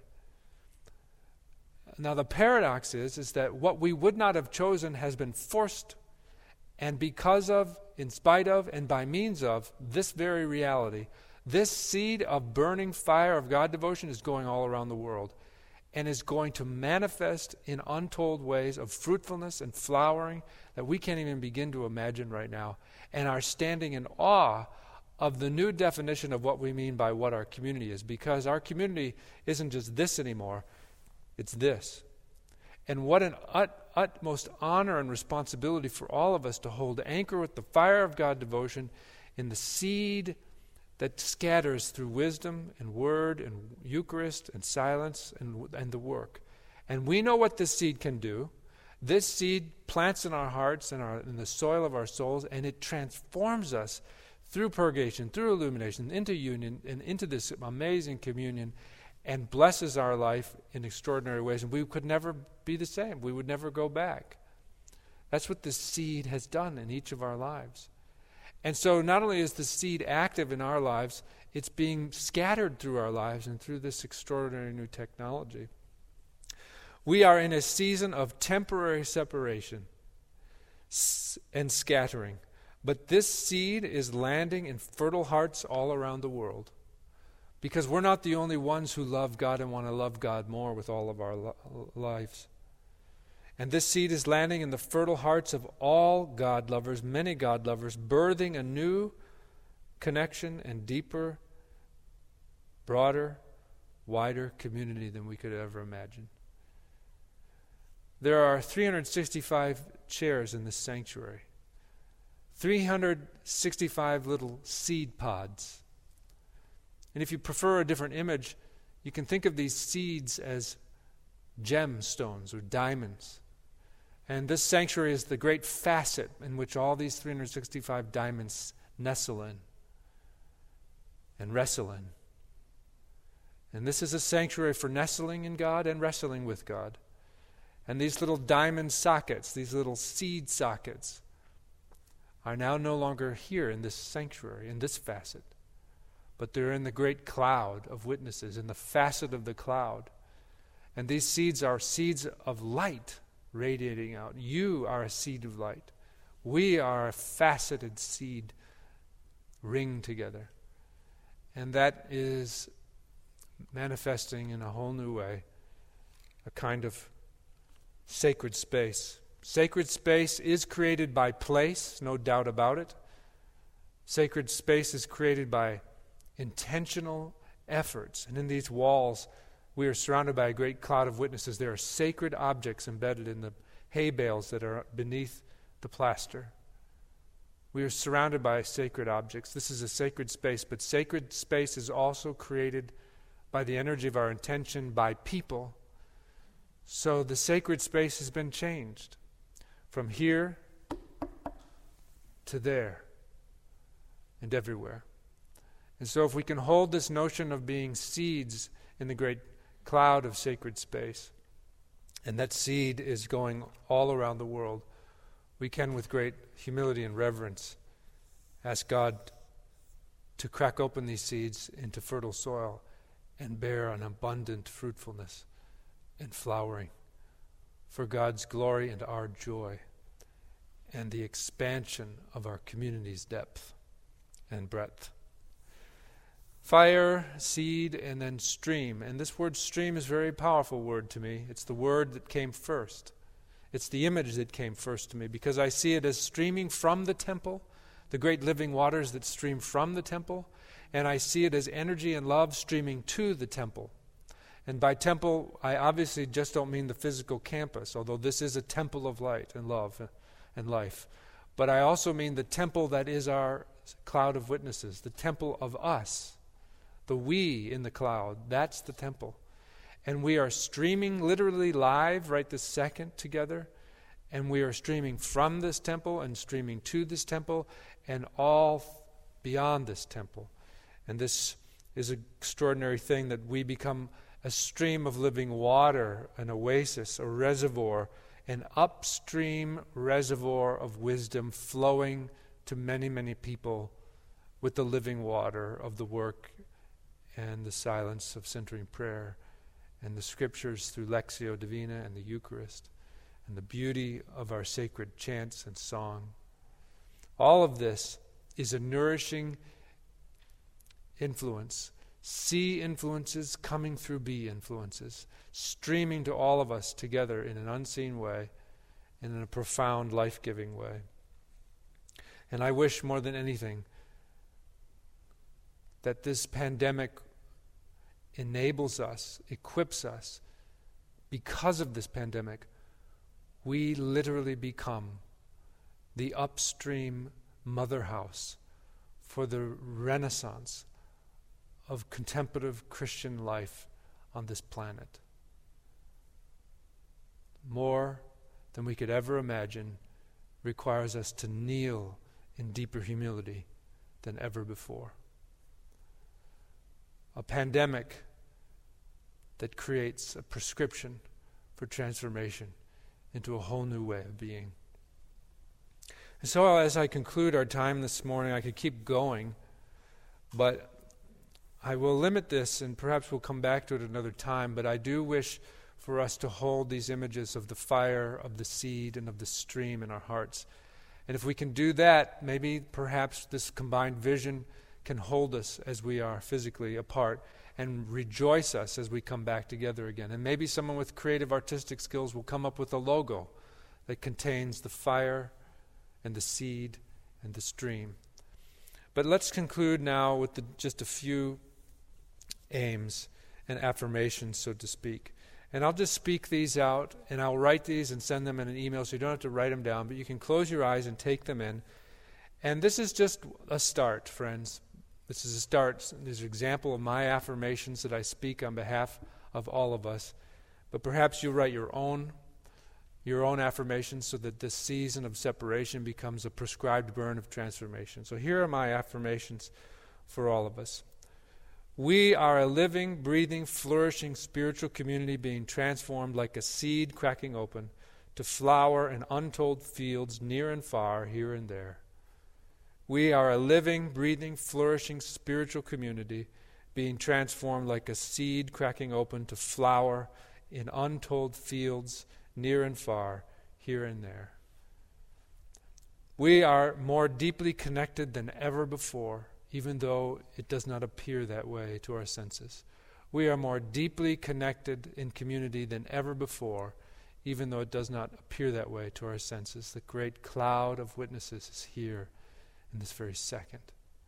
Now the paradox is, is that what we would not have chosen has been forced, and because of, in spite of, and by means of this very reality, this seed of burning fire of God devotion is going all around the world and is going to manifest in untold ways of fruitfulness and flowering that we can't even begin to imagine right now, and are standing in awe of the new definition of what we mean by what our community is, because our community isn't just this anymore, it's this. And what an ut, utmost honor and responsibility for all of us to hold anchor with the fire of God devotion in the seed that scatters through wisdom and word and Eucharist and silence and, and the work. And we know what this seed can do. This seed plants in our hearts and our, in the soil of our souls, and it transforms us through purgation, through illumination, into union, and into this amazing communion, and blesses our life in extraordinary ways. And we could never be the same. We would never go back. That's what this seed has done in each of our lives. And so not only is the seed active in our lives, it's being scattered through our lives and through this extraordinary new technology. We are in a season of temporary separation and scattering. But this seed is landing in fertile hearts all around the world. Because we're not the only ones who love God and want to love God more with all of our lo- lives. And this seed is landing in the fertile hearts of all God lovers, many God lovers, birthing a new connection and deeper, broader, wider community than we could ever imagine. There are three hundred sixty-five chairs in this sanctuary. three hundred sixty-five little seed pods. And if you prefer a different image, you can think of these seeds as gemstones or diamonds. And this sanctuary is the great facet in which all these three hundred sixty-five diamonds nestle in and wrestle in. And this is a sanctuary for nestling in God and wrestling with God. And these little diamond sockets, these little seed sockets, are now no longer here in this sanctuary, in this facet. but they're in the great cloud of witnesses, in the facet of the cloud. And these seeds are seeds of light radiating out. You are a seed of light. We are a faceted seed ring together. And that is manifesting in a whole new way a kind of sacred space. Sacred space is created by place, no doubt about it. Sacred space is created by intentional efforts. And in these walls, we are surrounded by a great cloud of witnesses. There are sacred objects embedded in the hay bales that are beneath the plaster. We are surrounded by sacred objects. This is a sacred space, but sacred space is also created by the energy of our intention, by people. So the sacred space has been changed from here to there and everywhere. And so if we can hold this notion of being seeds in the great cloud of sacred space, and that seed is going all around the world, we can, with great humility and reverence, ask God to crack open these seeds into fertile soil and bear an abundant fruitfulness and flowering for God's glory and our joy and the expansion of our community's depth and breadth. Fire, seed, and then stream. And this word stream is a very powerful word to me. It's the word that came first. It's the image that came first to me, because I see it as streaming from the temple, the great living waters that stream from the temple, and I see it as energy and love streaming to the temple. And by temple, I obviously just don't mean the physical campus, although this is a temple of light and love and life. But I also mean the temple that is our cloud of witnesses, the temple of us, the we in the cloud. That's the temple. And we are streaming literally live right this second together. And we are streaming from this temple and streaming to this temple and all beyond this temple. And this is an extraordinary thing, that we become a stream of living water, an oasis, a reservoir, an upstream reservoir of wisdom flowing to many, many people with the living water of the work and the silence of centering prayer and the scriptures through Lectio Divina and the Eucharist and the beauty of our sacred chants and song. All of this is a nourishing influence. C influences coming through B influences, streaming to all of us together in an unseen way and in a profound, life-giving way. And I wish more than anything that this pandemic enables us, equips us. Because of this pandemic, we literally become the upstream mother house for the renaissance of contemplative Christian life on this planet. More than we could ever imagine requires us to kneel in deeper humility than ever before. A pandemic that creates a prescription for transformation into a whole new way of being. And so as I conclude our time this morning, I could keep going, but I will limit this, and perhaps we'll come back to it another time, but I do wish for us to hold these images of the fire, of the seed, and of the stream in our hearts. And if we can do that, maybe perhaps this combined vision can hold us as we are physically apart and rejoice us as we come back together again. And maybe someone with creative artistic skills will come up with a logo that contains the fire and the seed and the stream. But let's conclude now with the, just a few aims and affirmations, so to speak. And I'll just speak these out, and I'll write these and send them in an email, so you don't have to write them down, but you can close your eyes and take them in. And this is just a start, friends. This is a start. There's an example of my affirmations that I speak on behalf of all of us. But perhaps you'll write your own, your own affirmations so that this season of separation becomes a prescribed burn of transformation. So here are my affirmations for all of us. We are a living, breathing, flourishing spiritual community being transformed like a seed cracking open to flower in untold fields near and far, here and there. We are a living, breathing, flourishing spiritual community being transformed like a seed cracking open to flower in untold fields near and far, here and there. We are more deeply connected than ever before, even though it does not appear that way to our senses. We are more deeply connected in community than ever before, even though it does not appear that way to our senses. The great cloud of witnesses is here in this very second.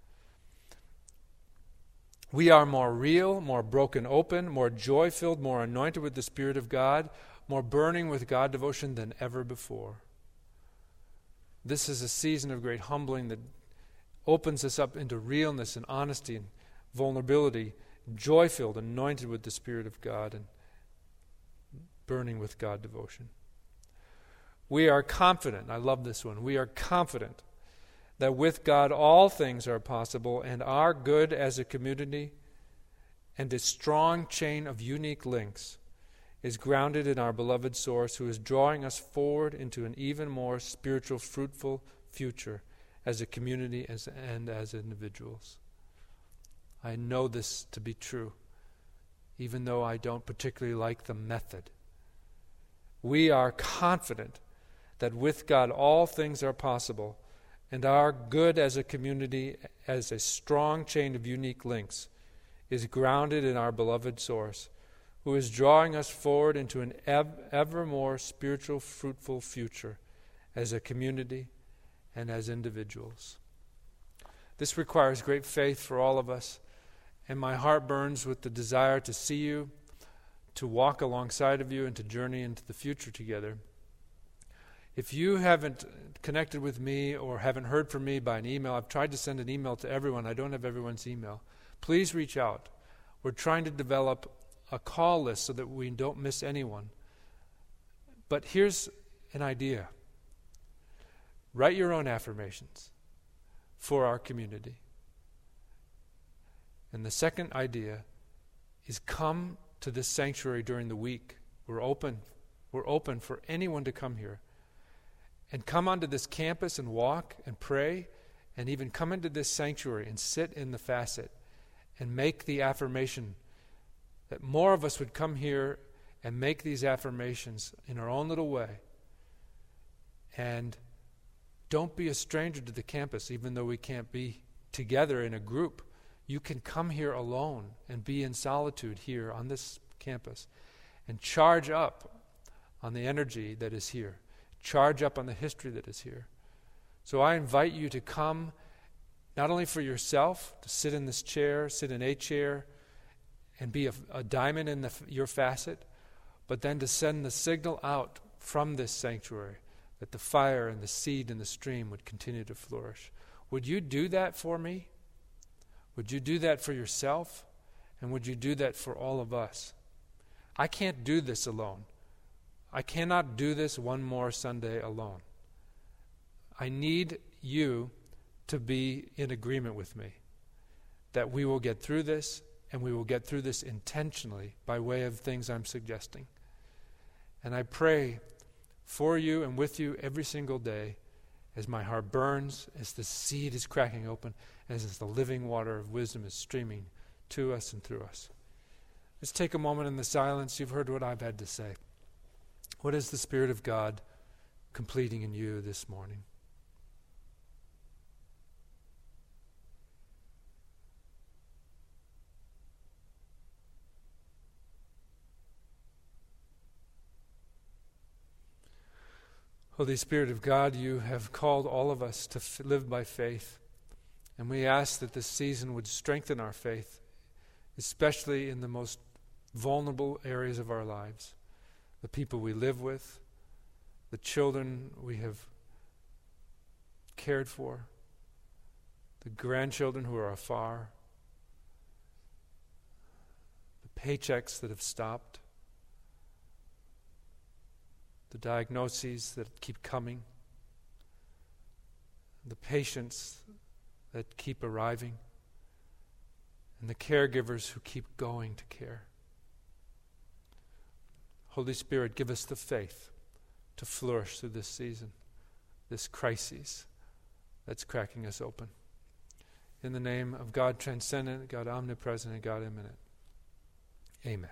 We are more real, more broken open, more joy-filled, more anointed with the Spirit of God, more burning with God devotion than ever before. This is a season of great humbling that opens us up into realness and honesty and vulnerability, joy-filled, anointed with the Spirit of God and burning with God devotion. We are confident, I love this one, we are confident that with God all things are possible, and our good as a community and a strong chain of unique links is grounded in our beloved source, who is drawing us forward into an even more spiritual, fruitful future as a community as, and as individuals. I know this to be true, even though I don't particularly like the method. We are confident that with God all things are possible, and our good as a community, as a strong chain of unique links, is grounded in our beloved source, who is drawing us forward into an ev- ever more spiritual, fruitful future as a community and as individuals. This requires great faith for all of us, and my heart burns with the desire to see you, to walk alongside of you, and to journey into the future together. If you haven't connected with me or haven't heard from me by an email, I've tried to send an email to everyone. I don't have everyone's email. Please reach out. We're trying to develop a call list so that we don't miss anyone. But here's an idea. Write your own affirmations for our community. And the second idea is come to this sanctuary during the week. We're open. We're open for anyone to come here. And come onto this campus and walk and pray, and even come into this sanctuary and sit in the facet and make the affirmation that more of us would come here and make these affirmations in our own little way. And don't be a stranger to the campus, even though we can't be together in a group. You can come here alone and be in solitude here on this campus and charge up on the energy that is here. Charge up on the history that is here. So I invite you to come, not only for yourself, to sit in this chair, sit in a chair, and be a, a diamond in the, your facet, but then to send the signal out from this sanctuary that the fire and the seed and the stream would continue to flourish. Would you do that for me? Would you do that for yourself? And would you do that for all of us? I can't do this alone. I cannot do this one more Sunday alone. I need you to be in agreement with me that we will get through this, and we will get through this intentionally by way of things I'm suggesting. And I pray for you and with you every single day as my heart burns, as the seed is cracking open, as the living water of wisdom is streaming to us and through us. Let's take a moment in the silence. You've heard what I've had to say. What is the Spirit of God completing in you this morning? Holy Spirit of God, you have called all of us to f- live by faith. And we ask that this season would strengthen our faith, especially in the most vulnerable areas of our lives. The people we live with, the children we have cared for, the grandchildren who are afar, the paychecks that have stopped, the diagnoses that keep coming, the patients that keep arriving, and the caregivers who keep going to care. Holy Spirit, give us the faith to flourish through this season, this crisis, that's cracking us open. In the name of God transcendent, God omnipresent, and God immanent. Amen.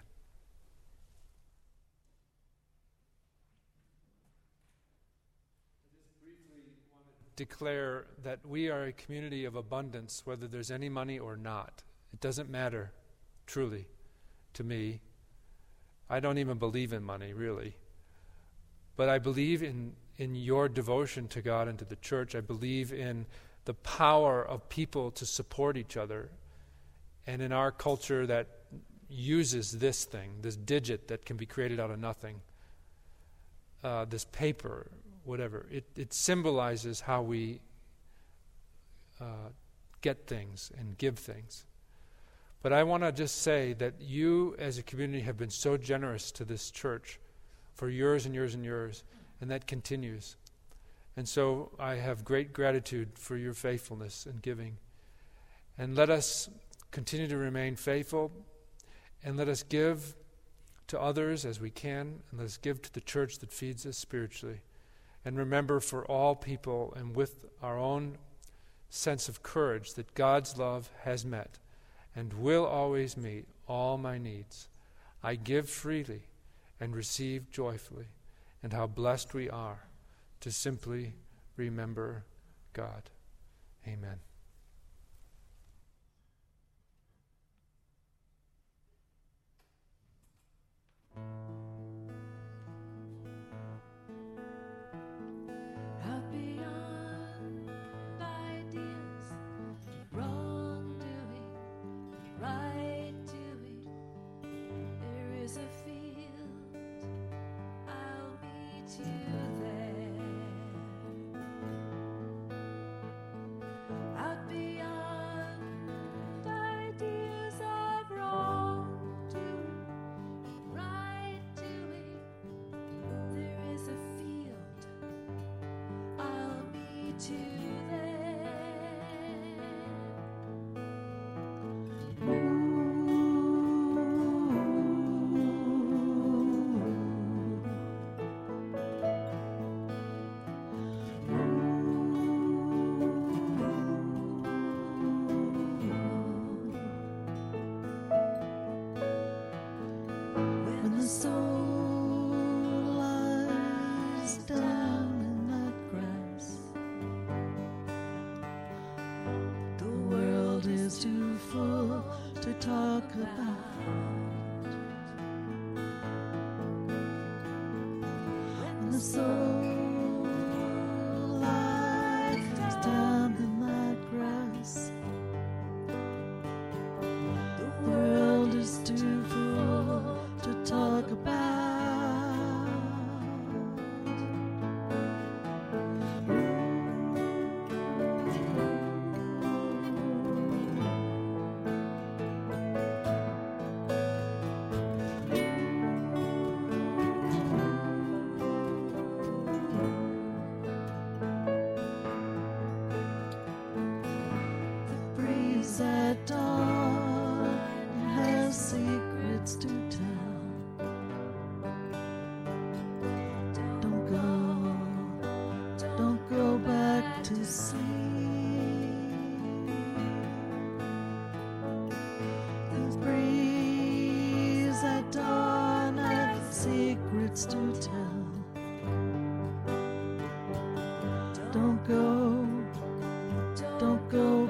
Declare that we are a community of abundance, whether there's any money or not. It doesn't matter, truly, to me. I don't even believe in money, really. But I believe in, in your devotion to God and to the church. I believe in the power of people to support each other. And in our culture that uses this thing, this digit that can be created out of nothing, uh, this paper, whatever, it, it symbolizes how we uh, get things and give things. But I want to just say that you as a community have been so generous to this church for years and years and years, and that continues. And so I have great gratitude for your faithfulness and giving. And let us continue to remain faithful, and let us give to others as we can, and let us give to the church that feeds us spiritually. And remember for all people and with our own sense of courage that God's love has met and will always meet all my needs. I give freely and receive joyfully, and how blessed we are to simply remember God. Amen.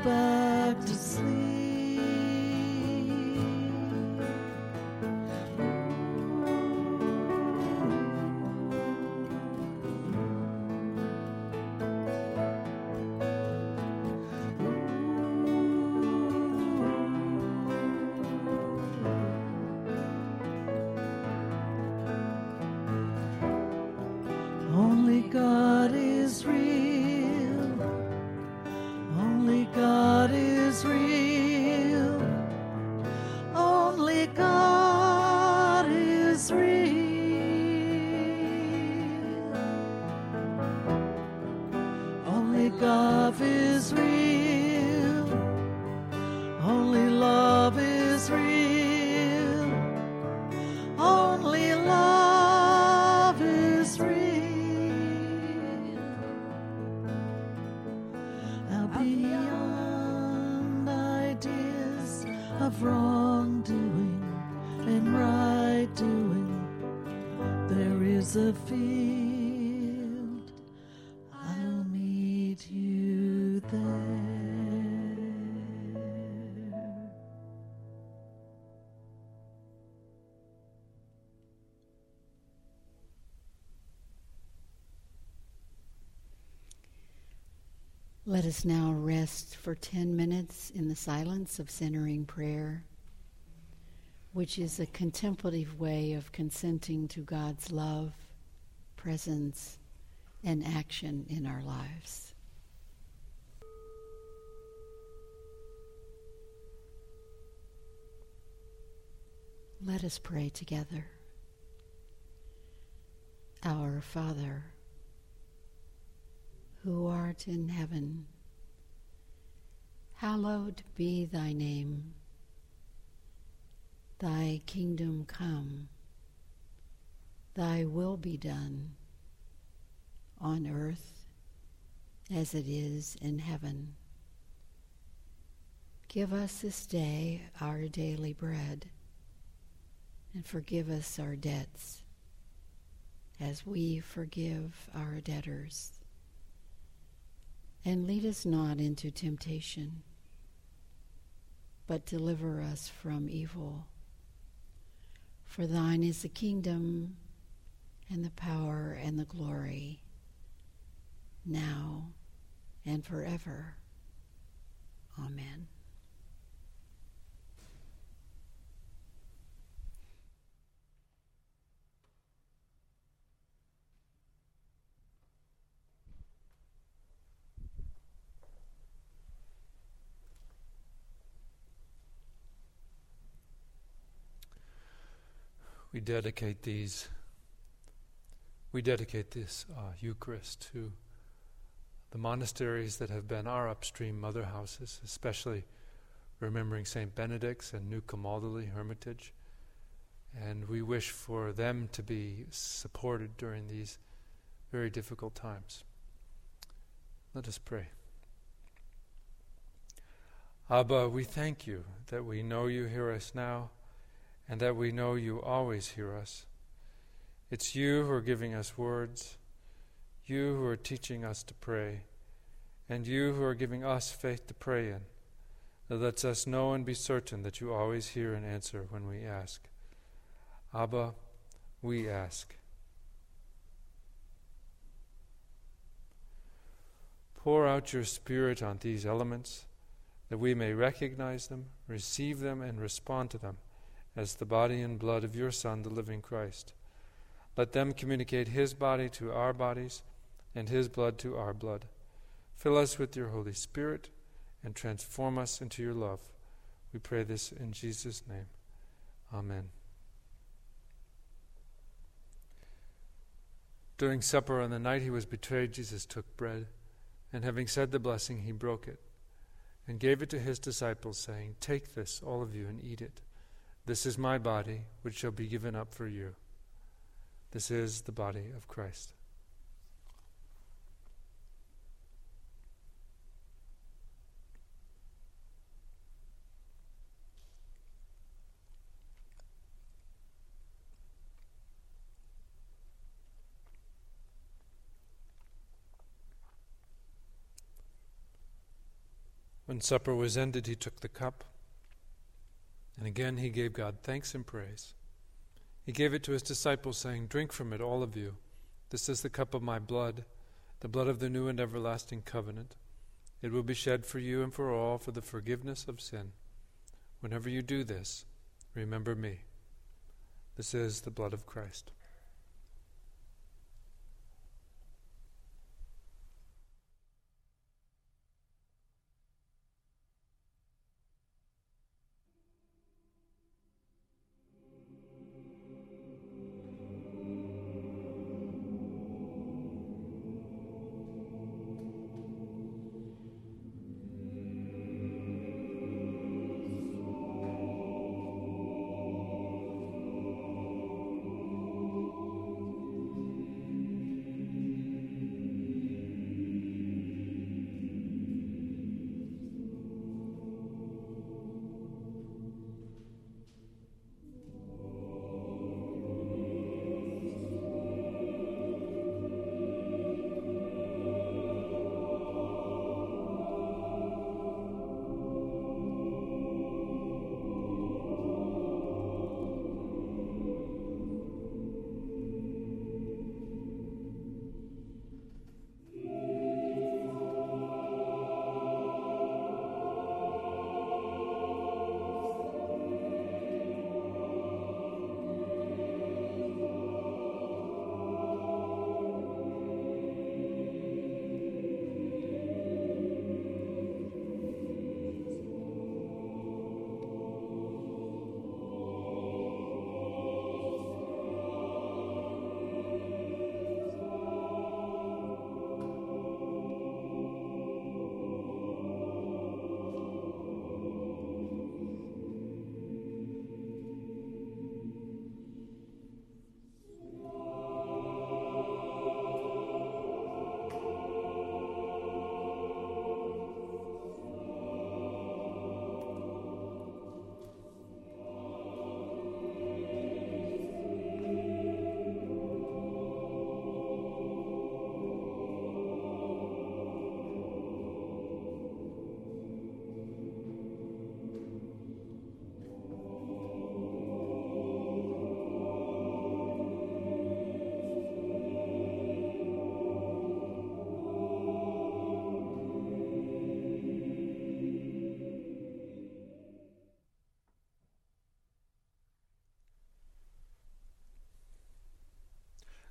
Sleep. beyond ideas of wrongdoing and right doing, there is a field. I'll meet you there. Let us now rest for ten minutes in the silence of centering prayer, which is a contemplative way of consenting to God's love, presence, and action in our lives. Let us pray together. Our Father, who art in heaven, hallowed be thy name. Thy kingdom come, thy will be done, on earth as it is in heaven. Give us this day our daily bread, and forgive us our debts, as we forgive our debtors. And lead us not into temptation, but deliver us from evil. For thine is the kingdom, and the power, and the glory, now and forever. Amen. We dedicate these, we dedicate this uh, Eucharist to the monasteries that have been our upstream mother houses, especially remembering Saint Benedict's and New Camaldoli Hermitage. And we wish for them to be supported during these very difficult times. Let us pray. Abba, we thank you that we know you hear us now, and that we know you always hear us. It's you who are giving us words, you who are teaching us to pray, and you who are giving us faith to pray in, that lets us know and be certain that you always hear and answer when we ask. Abba, we ask. Pour out your Spirit on these elements, that we may recognize them, receive them, and respond to them as the body and blood of your Son, the living Christ. Let them communicate his body to our bodies and his blood to our blood. Fill us with your Holy Spirit and transform us into your love. We pray this in Jesus' name. Amen. During supper on the night he was betrayed, Jesus took bread, and having said the blessing, he broke it and gave it to his disciples, saying, "Take this, all of you, and eat it. This is my body, which shall be given up for you." This is the body of Christ. When supper was ended, he took the cup, and again he gave God thanks and praise. He gave it to his disciples, saying, "Drink from it, all of you. This is the cup of my blood, the blood of the new and everlasting covenant. It will be shed for you and for all for the forgiveness of sin. Whenever you do this, remember me." This is the blood of Christ.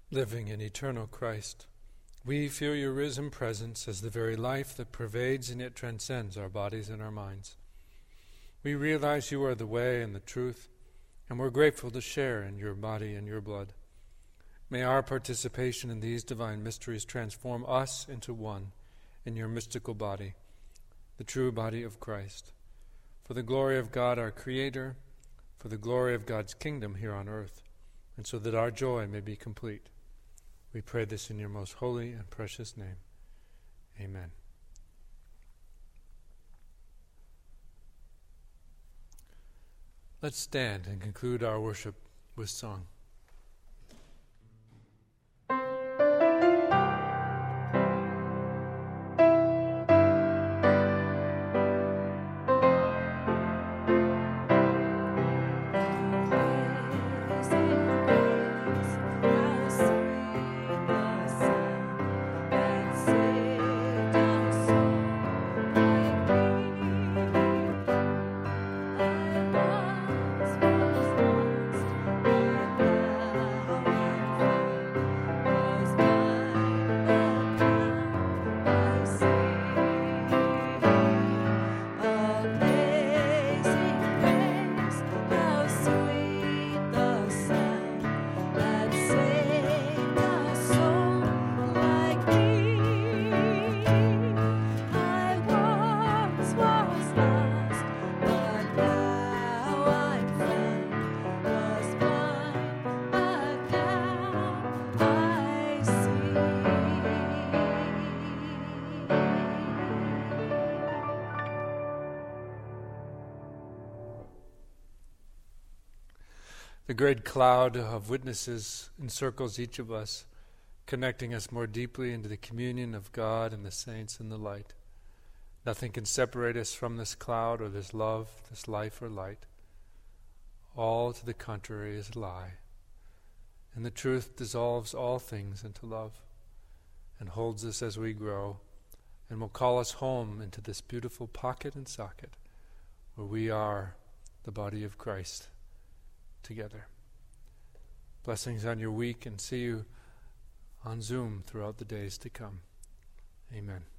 living and eternal Christ, we feel your risen presence as the very life that pervades and yet transcends our bodies and our minds. We realize you are the way and the truth, and we're grateful to share in your body and your blood. May our participation in these divine mysteries transform us into one in your mystical body, the true body of Christ, for the glory of God our Creator, for the glory of God's kingdom here on earth, and so that our joy may be complete. We pray this in your most holy and precious name. Amen. Let's stand and conclude our worship with song. The great cloud of witnesses encircles each of us, connecting us more deeply into the communion of God and the saints in the light. Nothing can separate us from this cloud or this love, this life or light. All to the contrary is a lie. And the truth dissolves all things into love and holds us as we grow and will call us home into this beautiful pocket and socket where we are the body of Christ together. Blessings on your week, and see you on Zoom throughout the days to come. Amen.